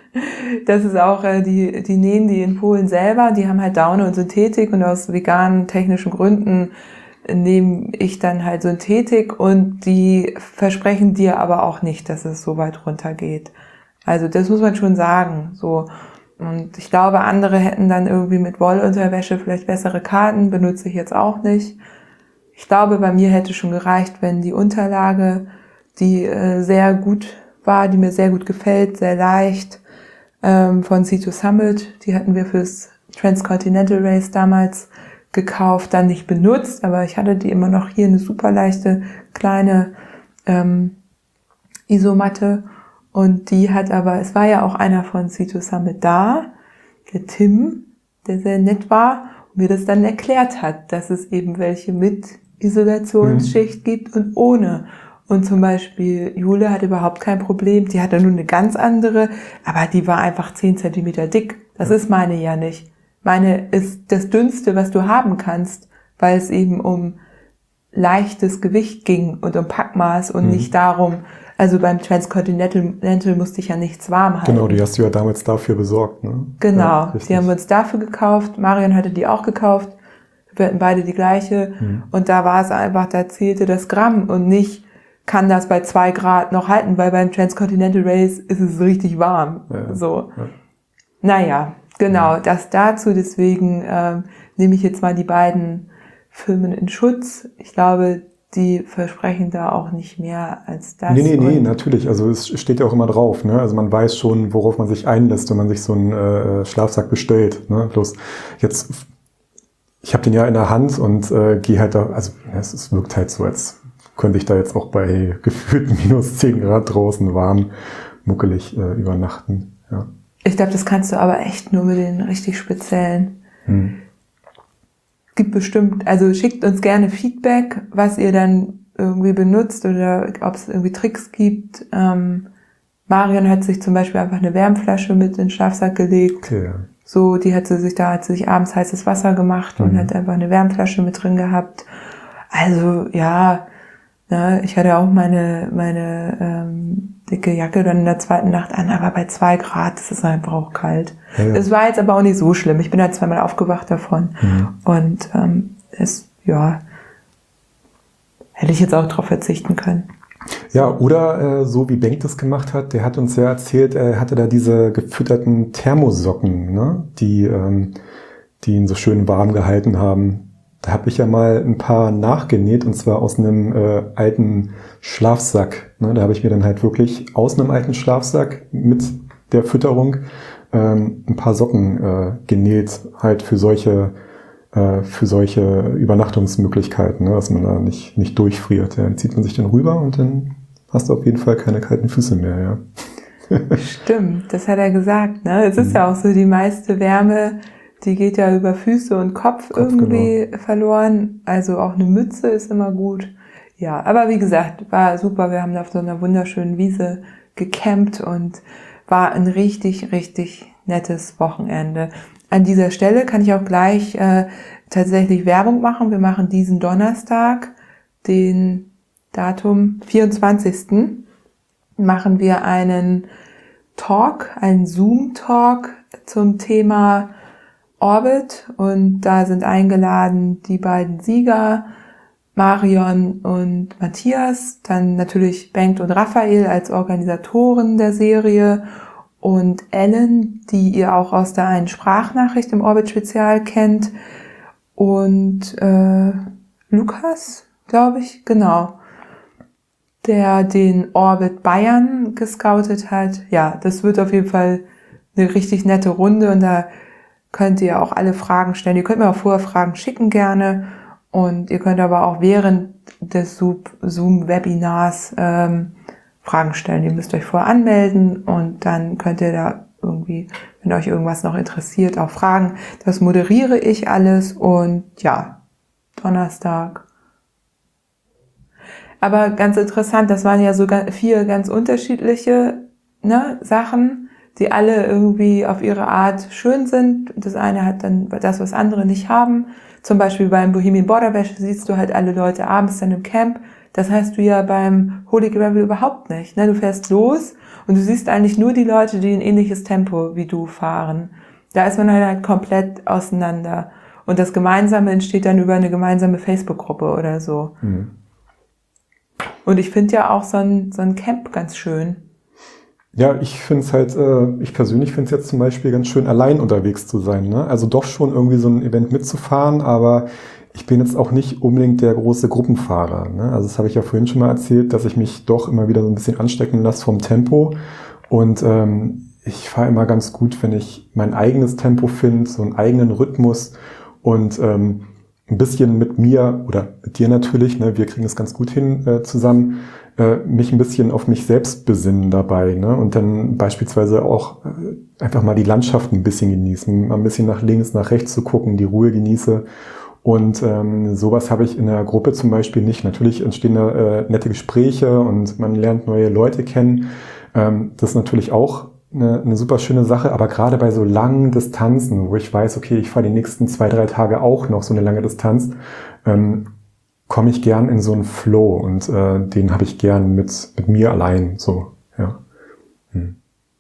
das ist auch, äh, die, die nähen die in Polen selber. Die haben halt Daune und Synthetik und aus veganen, technischen Gründen nehme ich dann halt Synthetik und die versprechen dir aber auch nicht, dass es so weit runter geht. Also das muss man schon sagen, so. Und ich glaube, andere hätten dann irgendwie mit Wollunterwäsche vielleicht bessere Karten, benutze ich jetzt auch nicht. Ich glaube, bei mir hätte schon gereicht, wenn die Unterlage, die äh, sehr gut war, die mir sehr gut gefällt, sehr leicht, ähm, von Sea to Summit, die hatten wir fürs Transcontinental Race damals gekauft, dann nicht benutzt, aber ich hatte die immer noch hier, eine super leichte kleine ähm, Isomatte und die hat aber, es war ja auch einer von Sea to Summit da, der Tim, der sehr nett war und mir das dann erklärt hat, dass es eben welche mit Isolationsschicht mhm. gibt und ohne. Und zum Beispiel Jule hat überhaupt kein Problem, die hatte nur eine ganz andere, aber die war einfach zehn Zentimeter dick. Das ist meine ja nicht. Meine ist das Dünnste, was du haben kannst, weil es eben um leichtes Gewicht ging und um Packmaß und mhm. nicht darum, also beim Transcontinental musste ich ja nichts warm halten. Genau, die hast du ja damals dafür besorgt, ne? Genau, ja, die haben wir uns dafür gekauft. Marion hatte die auch gekauft. Wir hatten beide die gleiche. Mhm. Und da war es einfach, da zählte das Gramm und nicht, kann das bei zwei Grad noch halten, weil beim Transcontinental Race ist es richtig warm. Ja, so. Ja. Naja, genau, ja. das dazu. Deswegen ähm, nehme ich jetzt mal die beiden Firmen in Schutz. Ich glaube, die versprechen da auch nicht mehr als das. Nee, nee, nee, natürlich. Also es steht ja auch immer drauf. Ne? Also man weiß schon, worauf man sich einlässt, wenn man sich so einen äh, Schlafsack bestellt. Ne? Bloß jetzt, ich habe den ja in der Hand und äh, gehe halt da, also es, es wirkt halt so, als könnte ich da jetzt auch bei gefühlten minus zehn Grad draußen warm, muckelig äh, übernachten. Ja. Ich glaube, das kannst du aber echt nur mit den richtig speziellen. Hm. Gibt bestimmt, also schickt uns gerne Feedback, was ihr dann irgendwie benutzt oder ob es irgendwie Tricks gibt. Ähm, Marion hat sich zum Beispiel einfach eine Wärmflasche mit in den Schlafsack gelegt. Okay, ja. So, die hat sie sich, da hat sie sich abends heißes Wasser gemacht mhm. und hat einfach eine Wärmflasche mit drin gehabt. Also, ja, ne, ich hatte auch meine, meine, ähm, dicke Jacke dann in der zweiten Nacht an, aber bei zwei Grad, das ist einfach auch kalt. Es ja, ja. war jetzt aber auch nicht so schlimm. Ich bin halt zweimal aufgewacht davon. Mhm. Und ähm, es, ja, hätte ich jetzt auch drauf verzichten können. Ja, oder äh, so wie Bengt das gemacht hat, der hat uns ja erzählt, er hatte da diese gefütterten Thermosocken, ne, die, ähm, die ihn so schön warm gehalten haben. Da habe ich ja mal ein paar nachgenäht, und zwar aus einem äh, alten Schlafsack. Ne? Da habe ich mir dann halt wirklich aus einem alten Schlafsack mit der Fütterung ähm, ein paar Socken äh, genäht, halt für solche äh, für solche Übernachtungsmöglichkeiten, ne? Dass man da nicht nicht durchfriert. Ja, dann zieht man sich dann rüber und dann hast du auf jeden Fall keine kalten Füße mehr. Ja. Stimmt, das hat er gesagt. Ne? Es ist mhm. ja auch so, die meiste Wärme, die geht ja über Füße und Kopf, Kopf irgendwie genau. verloren. Also auch eine Mütze ist immer gut. Ja, aber wie gesagt, war super. Wir haben da auf so einer wunderschönen Wiese gecampt und war ein richtig, richtig nettes Wochenende. An dieser Stelle kann ich auch gleich äh, tatsächlich Werbung machen. Wir machen diesen Donnerstag, den Datum vierundzwanzigsten machen wir einen Talk, einen Zoom-Talk zum Thema Orbit, und da sind eingeladen die beiden Sieger, Marion und Matthias, dann natürlich Bengt und Raphael als Organisatoren der Serie und Ellen, die ihr auch aus der einen Sprachnachricht im Orbit Spezial kennt, und äh, Lukas, glaube ich, genau, der den Orbit Bayern gescoutet hat. Ja, das wird auf jeden Fall eine richtig nette Runde und da könnt ihr auch alle Fragen stellen. Ihr könnt mir auch vorher Fragen schicken gerne und ihr könnt aber auch während des Zoom-Webinars ähm, Fragen stellen. Ihr müsst euch vorher anmelden und dann könnt ihr da irgendwie, wenn euch irgendwas noch interessiert, auch fragen. Das moderiere ich alles und ja, Donnerstag. Aber ganz interessant, das waren ja sogar vier ganz unterschiedliche ne, Sachen, die alle irgendwie auf ihre Art schön sind. Das eine hat dann das, was andere nicht haben. Zum Beispiel beim Bohemian Border Bash siehst du halt alle Leute abends dann im Camp. Das heißt du ja beim Holy Gravel überhaupt nicht. Ne? Du fährst los und du siehst eigentlich nur die Leute, die ein ähnliches Tempo wie du fahren. Da ist man halt, halt komplett auseinander. Und das Gemeinsame entsteht dann über eine gemeinsame Facebook-Gruppe oder so. Mhm. Und ich finde ja auch so ein, so ein Camp ganz schön. Ja, ich finde es halt, äh, ich persönlich finde es jetzt zum Beispiel ganz schön, allein unterwegs zu sein. Ne? Also doch schon irgendwie so ein Event mitzufahren, aber ich bin jetzt auch nicht unbedingt der große Gruppenfahrer. Ne? Also das habe ich ja vorhin schon mal erzählt, dass ich mich doch immer wieder so ein bisschen anstecken lasse vom Tempo. Und ähm, ich fahre immer ganz gut, wenn ich mein eigenes Tempo finde, so einen eigenen Rhythmus und ähm, ein bisschen mit mir oder mit dir natürlich, ne, wir kriegen es ganz gut hin äh, zusammen, äh, mich ein bisschen auf mich selbst besinnen dabei, ne, und dann beispielsweise auch äh, einfach mal die Landschaft ein bisschen genießen, mal ein bisschen nach links, nach rechts zu gucken, die Ruhe genieße und ähm, sowas habe ich in der Gruppe zum Beispiel nicht. Natürlich entstehen da äh, nette Gespräche und man lernt neue Leute kennen, ähm, das ist natürlich auch Eine, eine super schöne Sache, aber gerade bei so langen Distanzen, wo ich weiß, okay, ich fahre die nächsten zwei, drei Tage auch noch so eine lange Distanz, ähm, komme ich gern in so einen Flow und äh, den habe ich gern mit mit mir allein, so, ja. Hm.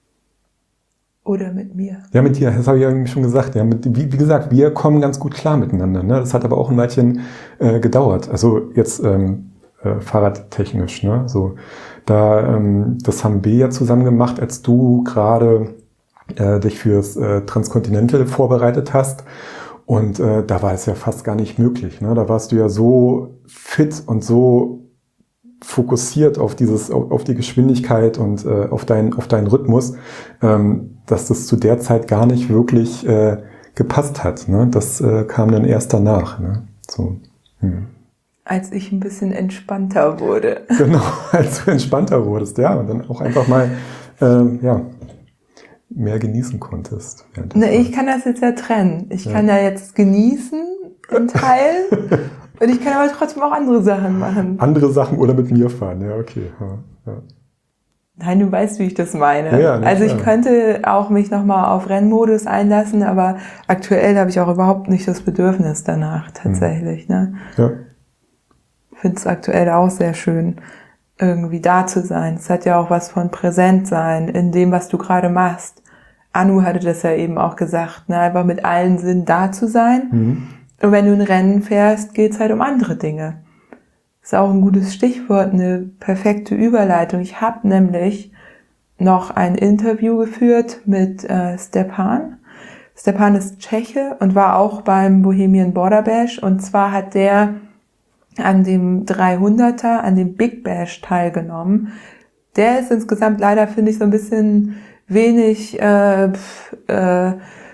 Oder mit mir. Ja, mit dir, das habe ich ja schon gesagt. Ja, mit, wie, wie gesagt, wir kommen ganz gut klar miteinander. Ne? Das hat aber auch ein Weilchen äh, gedauert. Also jetzt ähm, äh, fahrradtechnisch, ne, so. Da, ähm, das haben wir ja zusammen gemacht, als du gerade äh, dich fürs äh, Transcontinental vorbereitet hast. Und äh, da war es ja fast gar nicht möglich. Ne? Da warst du ja so fit und so fokussiert auf dieses, auf, auf die Geschwindigkeit und äh, auf deinen, auf deinen Rhythmus, ähm, dass das zu der Zeit gar nicht wirklich äh, gepasst hat. Ne? Das äh, kam dann erst danach. Ne? So. Hm. Als ich ein bisschen entspannter wurde. Genau, als du entspannter wurdest, ja, und dann auch einfach mal, ähm, ja, mehr genießen konntest. Ne, ich kann das jetzt ja trennen. Ich ja. kann ja jetzt genießen in Teilen und ich kann aber trotzdem auch andere Sachen machen. Andere Sachen oder mit mir fahren, ja, okay. Ja, ja. Nein, du weißt, wie ich das meine. Ja, ja, also ich klar. könnte auch mich nochmal auf Rennmodus einlassen, aber aktuell habe ich auch überhaupt nicht das Bedürfnis danach tatsächlich. Hm. Ne? Ja. Ich finde es aktuell auch sehr schön, irgendwie da zu sein. Es hat ja auch was von präsent sein in dem, was du gerade machst. Anu hatte das ja eben auch gesagt, ne? Einfach mit allen Sinnen da zu sein. Mhm. Und wenn du ein Rennen fährst, geht's halt um andere Dinge. Ist auch ein gutes Stichwort, eine perfekte Überleitung. Ich habe nämlich noch ein Interview geführt mit äh, Stepan. Stepan ist Tscheche und war auch beim Bohemian Border Bash. Und zwar hat der an dem dreihunderter, an dem Big Bash teilgenommen. Der ist insgesamt leider, finde ich, so ein bisschen wenig äh, äh,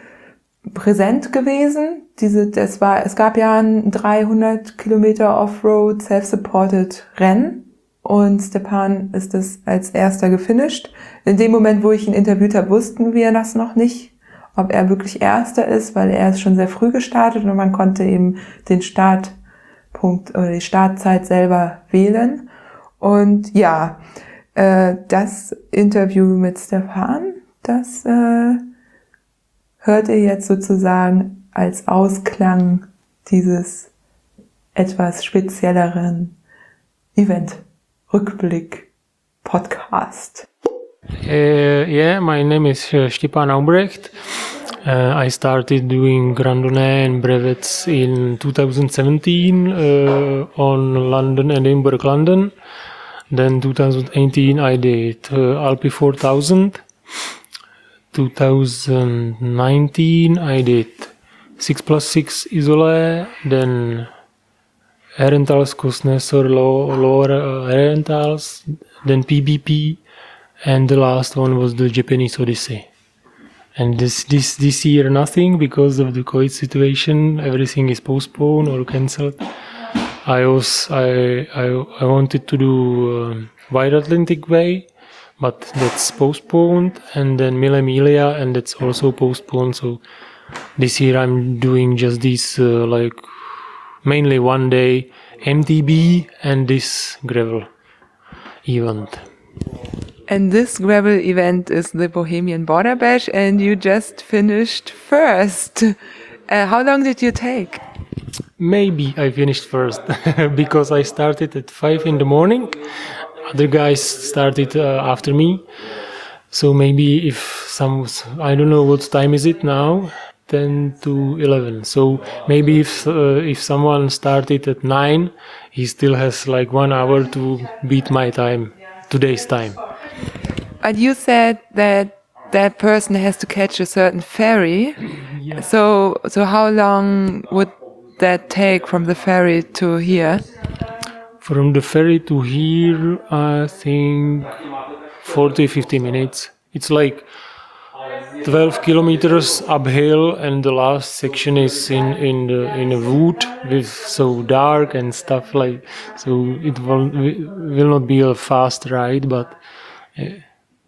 präsent gewesen. Diese, das war, es gab ja ein dreihundert Kilometer Offroad Self-Supported Rennen und Stepan ist das als erster gefinisht. In dem Moment, wo ich ihn interviewt habe, wussten wir das noch nicht, ob er wirklich Erster ist, weil er ist schon sehr früh gestartet und man konnte eben den Start Punkt oder die Startzeit selber wählen. Und ja, äh, das Interview mit Stepan, das äh, hört ihr jetzt sozusagen als Ausklang dieses etwas spezielleren Event-Rückblick-Podcast. Uh, yeah, my name is uh, Stepan Albrecht. Uh, I started doing Grandonnée and brevets in two thousand seventeen uh, on London, Edinburgh, London. Then two thousand eighteen I did uh, Alpi four thousand. two thousand nineteen I did six plus six Isola. Then Herentals, Kuznetsov, Lower uh, Herentals, then P B P, and the last one was the Japanese Odyssey. And this this this year nothing because of the COVID situation. Everything is postponed or cancelled. I was I I, I wanted to do um, Wide Atlantic Way, but that's postponed, and then Mille Miglia, and that's also postponed. So this year I'm doing just this uh, like mainly one day M T B and this gravel event. And this gravel event is the Bohemian Border Bash, and you just finished first. Uh, how long did you take? Maybe I finished first because I started at five in the morning. Other guys started uh, after me. So maybe if some, I don't know what time is it now, ten to eleven. So maybe if uh, if someone started at nine, he still has like one hour to beat my time, today's time. But you said that that person has to catch a certain ferry. Yeah. So so how long would that take from the ferry to here? From the ferry to here, I think forty, fifty minutes. It's like twelve kilometers uphill, and the last section is in in the in a wood with so dark and stuff like. So it will will not be a fast ride, but. Uh,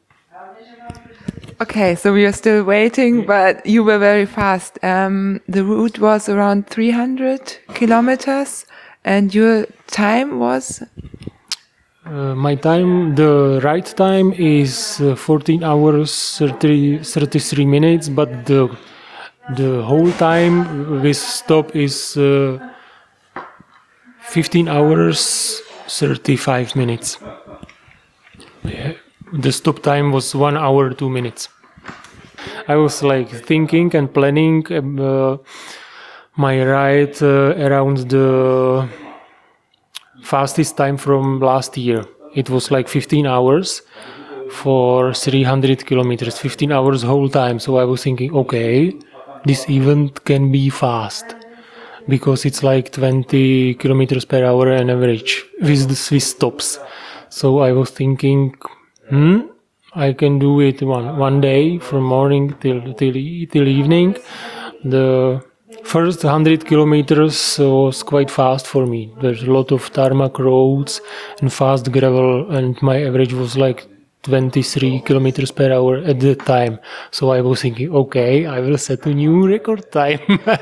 Okay, so we are still waiting, but you were very fast. Um, the route was around three hundred kilometers, and your time was? Uh, my time, the right time is uh, fourteen hours thirty, thirty-three minutes, but the the whole time with stop is uh, fifteen hours thirty-five minutes. Yeah. The stop time was one hour, two minutes. I was like thinking and planning uh, my ride uh, around the fastest time from last year. It was like fifteen hours for three hundred kilometers, fifteen hours whole time. So I was thinking, okay, this event can be fast because it's like twenty kilometers per hour on average with the Swiss stops. So I was thinking, Hmm, I can do it one one day from morning till till till evening. The first hundred kilometers was quite fast for me. There's a lot of tarmac roads and fast gravel, and my average was like twenty-three kilometers per hour at the time. So I was thinking, okay, I will set a new record time.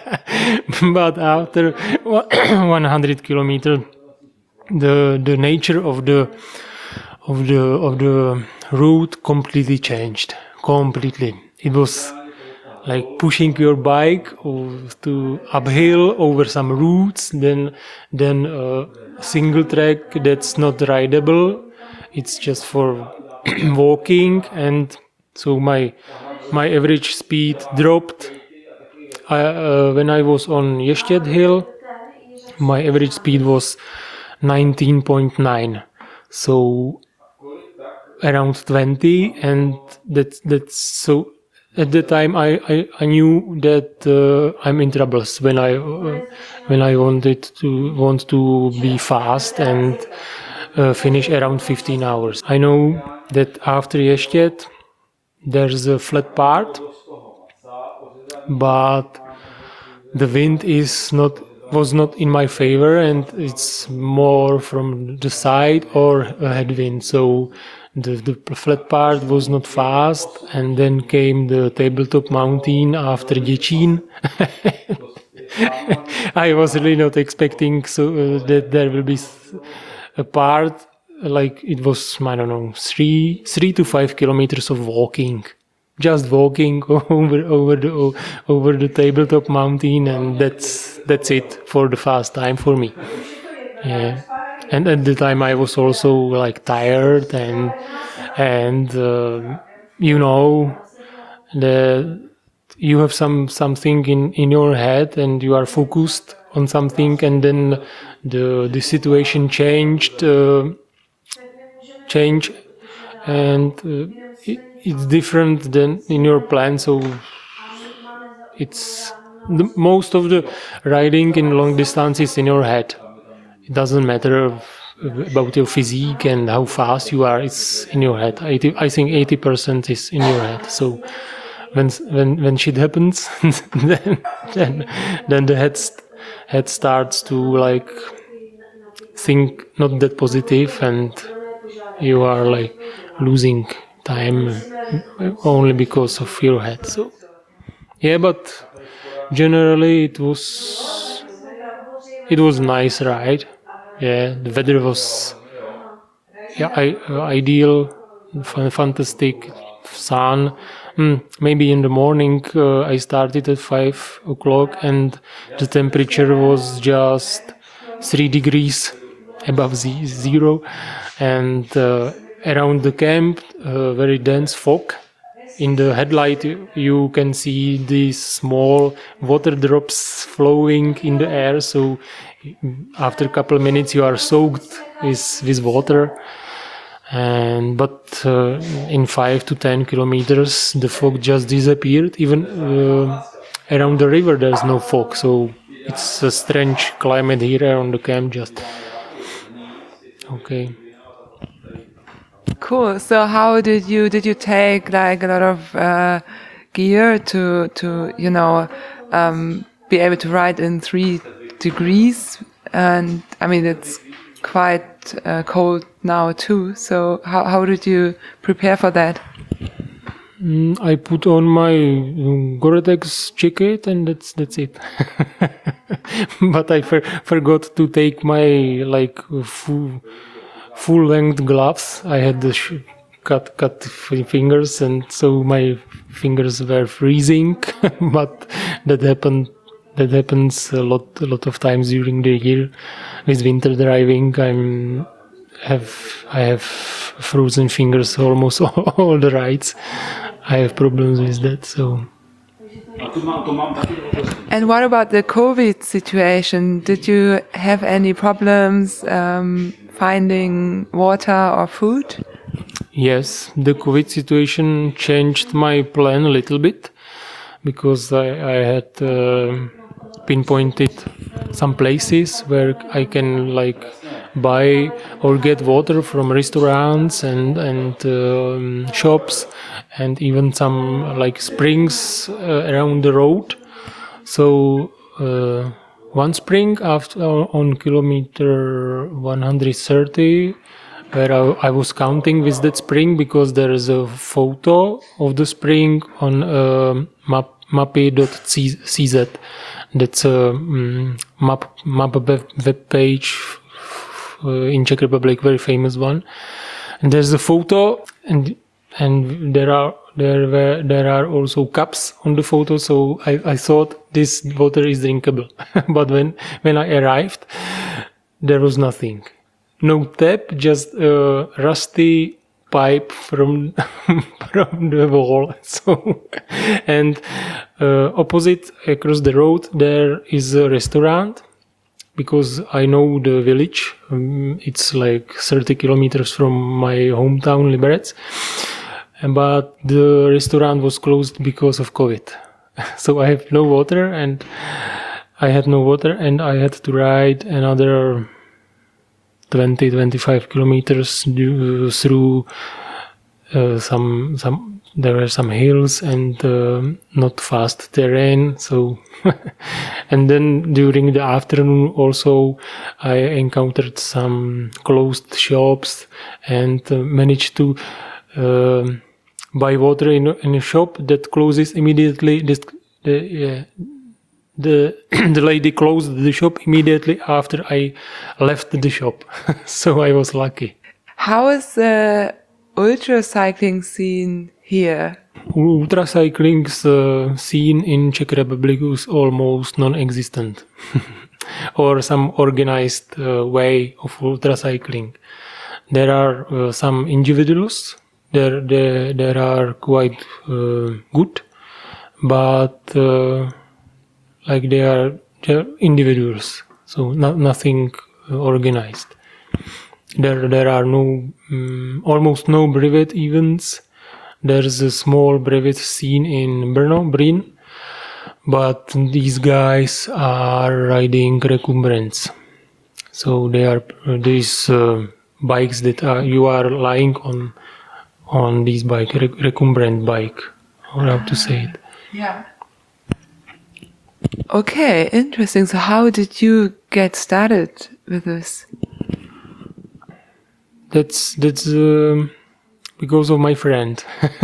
But after one hundred kilometers, the the nature of the of the of the route completely changed. Completely. It was like pushing your bike to uphill over some routes, then then a single track that's not rideable. It's just for walking, and so my my average speed dropped. I, uh, when I was on Ještěd Hill, my average speed was nineteen point nine. So around twenty, and that's that's so at the time I, I, I knew that uh, I'm in troubles when I uh, when I wanted to want to be fast and uh, finish around fifteen hours. I know that after Ještěd there's a flat part, but the wind is not was not in my favor, and it's more from the side or a headwind. So The, the flat part was not fast, and then came the tabletop mountain after Děčín. I was really not expecting so uh, that there will be a part like it was, I don't know, three three to five kilometers of walking, just walking over over the over the tabletop mountain, and that's that's it for the fast time for me. Yeah. And at the time I was also like tired, and and uh, you know the you have some something in, in your head, and you are focused on something, and then the the situation changed uh, change and uh, it, it's different than in your plan. So it's the, most of the riding in long distance is in your head. it doesn't matter about your physique and how fast you are. It's in your head. eighty, I think eighty percent is in your head. So when when when shit happens, then then then the head head starts to like think not that positive, and you are like losing time only because of your head. So yeah, but generally it was it was nice ride. Yeah, the weather was yeah I, uh, ideal, f- fantastic sun. Mm, maybe in the morning uh, I started at five o'clock and the temperature was just three degrees above the zero, and uh, around the camp uh, very dense fog. In the headlight you can see these small water drops flowing in the air, so after a couple of minutes you are soaked with, with water. And but uh, in five to ten kilometers the fog just disappeared. Even uh, around the river there's no fog, so it's a strange climate here around the camp. Just okay. Cool. So how did you did you take like a lot of uh, gear to to you know um, be able to ride in three degrees? And I mean it's quite uh, cold now too. So how how did you prepare for that? Mm, I put on my um, Gore-Tex jacket and that's that's it. But I for, forgot to take my like full full length gloves. I had the sh- cut cut fingers, and so my fingers were freezing. But that happened. That happens a lot a lot of times during the year with winter driving. I'm have I have frozen fingers almost all, all the rides. I have problems with that. So. And what about the COVID situation? Did you have any problems um, finding water or food? Yes, the COVID situation changed my plan a little bit, because I, I had uh, pinpointed some places where I can like buy or get water from restaurants and and um, shops, and even some like springs uh, around the road. So uh, one spring after on kilometer one hundred thirty, where I, I was counting with that spring, because there is a photo of the spring on uh, map mappy dot c z. That's a um, map map web, web page uh, in Czech Republic, very famous one. And there's a photo, and and there are there were there are also cups on the photo. So I, I thought this water is drinkable. But when when I arrived, there was nothing. No tap, just a rusty pipe from from the wall. So, and uh, opposite across the road there is a restaurant, because I know the village. Um, it's like thirty kilometers from my hometown, Liberec. But the restaurant was closed because of COVID. So I have no water, and I had no water, and I had to ride another twenty to twenty-five kilometers through uh, some some there were some hills and uh, not fast terrain. So and then during the afternoon also I encountered some closed shops, and uh, managed to uh, buy water in, in a shop that closes immediately. This, the, uh, The the lady closed the shop immediately after I left the shop. So I was lucky. How is the ultra cycling scene here? Ultra cycling's uh, scene in Czech Republic is almost non-existent, or some organized uh, way of ultra cycling. There are uh, some individuals. There there there are quite uh, good, but. Uh, Like they are, they are individuals, so not, nothing organized. There, there are no, um, almost no brevet events. There's a small brevet scene in Brno, Bryn, but these guys are riding recumbrance. So there are uh, these uh, bikes that are, you are lying on on this bike, rec- recumbent bike, or how to say it. Yeah. Okay, interesting. So how did you get started with this? That's that's um, because of my friend.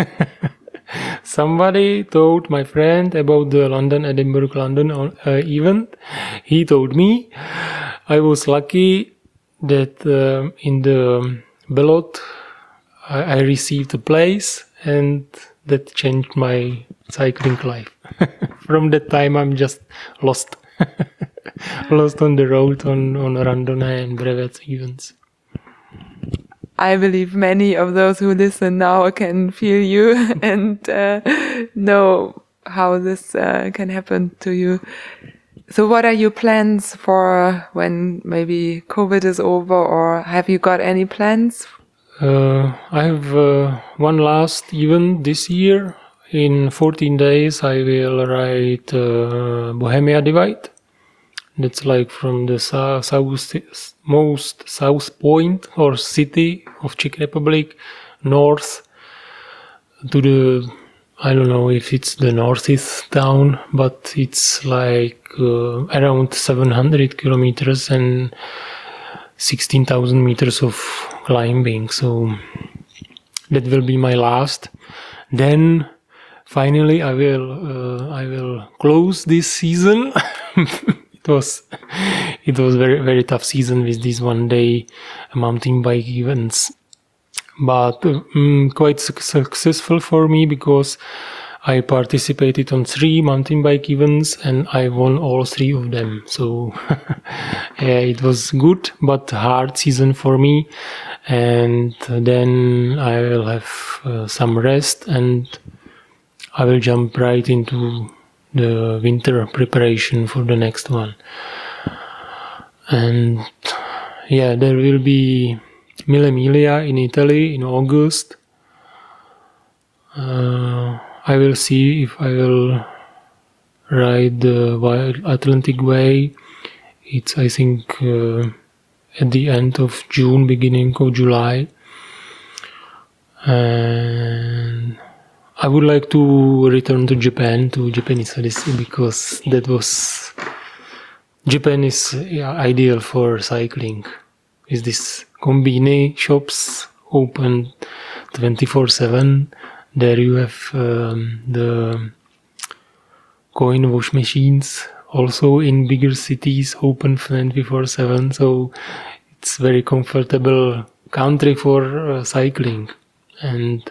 Somebody told my friend about the London, Edinburgh, London uh, event. He told me. I was lucky that uh, in the ballot I, I received a place, and that changed my cycling life. From that time, I'm just lost, lost on the road on on randonnée and brevets events. I believe many of those who listen now can feel you and uh, know how this uh, can happen to you. So what are your plans for when maybe COVID is over, or have you got any plans? Uh, I have uh, one last event this year. In fourteen days, I will ride uh, Bohemia Divide. That's like from the south, south, most south point or city of Czech Republic, north to the, I don't know if it's the northeast town, but it's like uh, around seven hundred kilometers and sixteen thousand meters of climbing. So that will be my last. Then finally I will uh, I will close this season. It was it was very very tough season with these one day mountain bike events, but um, quite su- successful for me because I participated on three mountain bike events and I won all three of them. So yeah, it was good but hard season for me, and then I will have uh, some rest and I will jump right into the winter preparation for the next one. And yeah, there will be Mille Miglia in Italy in August. Uh, I will see if I will ride the Wild Atlantic Way. It's, I think, uh, at the end of June, beginning of July. And I would like to return to Japan, to Japanese Odyssey, because that was... Japan is yeah, ideal for cycling. Is this kombini shops open twenty-four seven. There you have um, the coin wash machines, also in bigger cities, open twenty-four seven. So it's very comfortable country for uh, cycling. And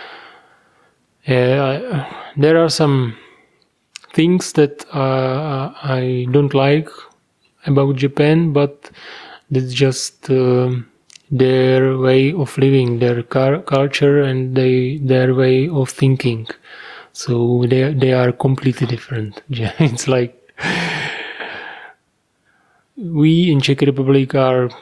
yeah, I, there are some things that uh, I don't like about Japan, but that's just uh, their way of living, their car- culture, and they their way of thinking. So they they are completely different. It's like we in Czech Republic are.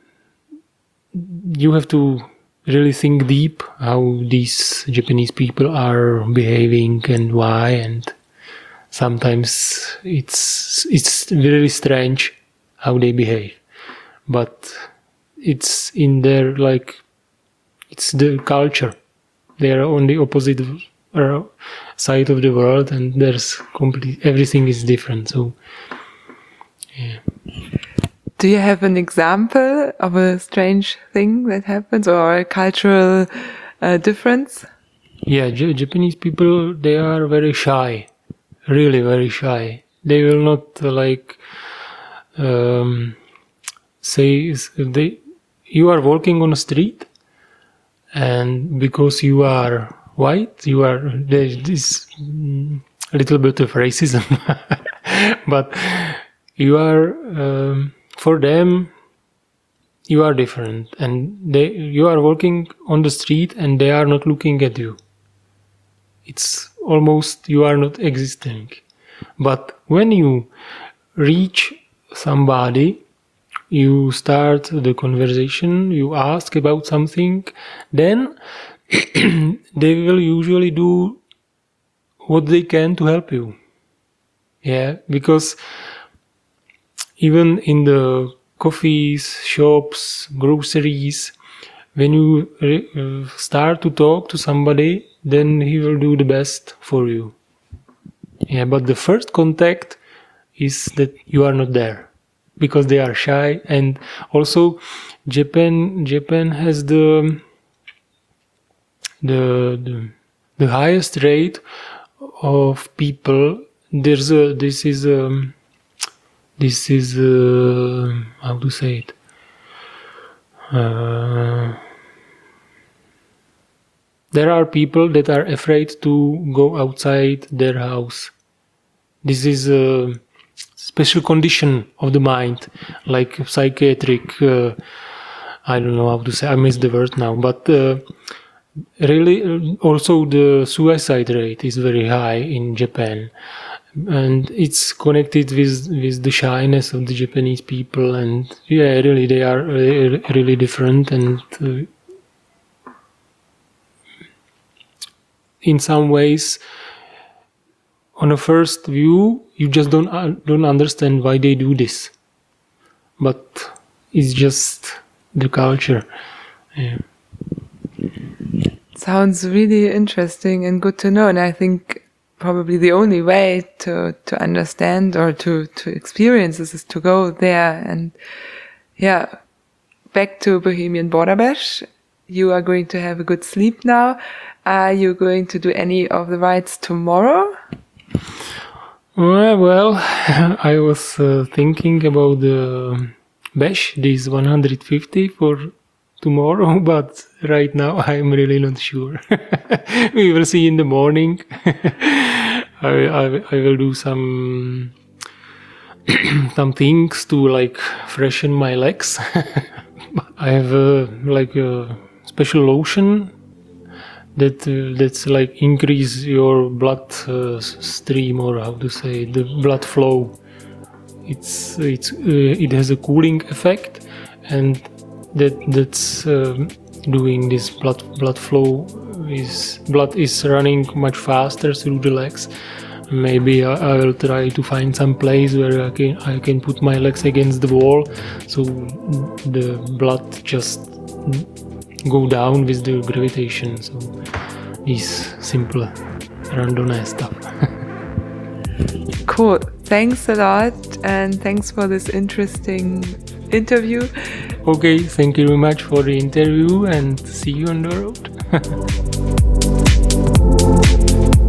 You have to really think deep how these Japanese people are behaving and why, and sometimes it's it's very strange how they behave, but it's in their like it's the culture. They are on the opposite side of the world, and there's complete everything is different. So yeah. Do you have an example of a strange thing that happens, or a cultural uh, difference? Yeah, J- Japanese people, they are very shy, really very shy. They will not uh, like um, say they. You are walking on a street, and because you are white, you are there's this mm, little bit of racism, but you are. Um, For them, you are different, and they you are walking on the street, and they are not looking at you. It's almost you are not existing. But when you reach somebody, you start the conversation, you ask about something, then they will usually do what they can to help you. Yeah, because even in the coffees, shops, groceries. When you re- uh, start to talk to somebody, then he will do the best for you. Yeah, but the first contact is that you are not there because they are shy, and also Japan Japan has the the the, the highest rate of people. There's a this is a this is a, how to say it. Uh, there are people that are afraid to go outside their house. This is a special condition of the mind, like psychiatric, uh, I don't know how to say, I missed the word now, but uh, really also the suicide rate is very high in Japan. And it's connected with, with the shyness of the Japanese people, and yeah, really they are really, really different, and uh, in some ways, on a first view, you just don't uh, don't understand why they do this, but it's just the culture. Yeah. Sounds really interesting and good to know, and I think probably the only way to to understand or to to experience this is to go there. And yeah, back to Bohemian Border Bash. You are going to have a good sleep now. Are you going to do any of the rides tomorrow? Well, well I was uh, thinking about the bash, this one hundred fifty for tomorrow, but right now I'm really not sure. We will see in the morning. I, I, I will do some some things to like freshen my legs. I have a, like a special lotion that uh, that's like increase your blood uh, stream, or how to say, the blood flow. It's it's uh, it has a cooling effect, and that that's um, doing this blood blood flow is blood is running much faster through the legs. Maybe I, I will try to find some place where I can I can put my legs against the wall, so the blood just go down with the gravitation. So is simple random stuff. Cool. Thanks a lot, and thanks for this interesting interview. Okay, thank you very much for the interview, and see you on the road.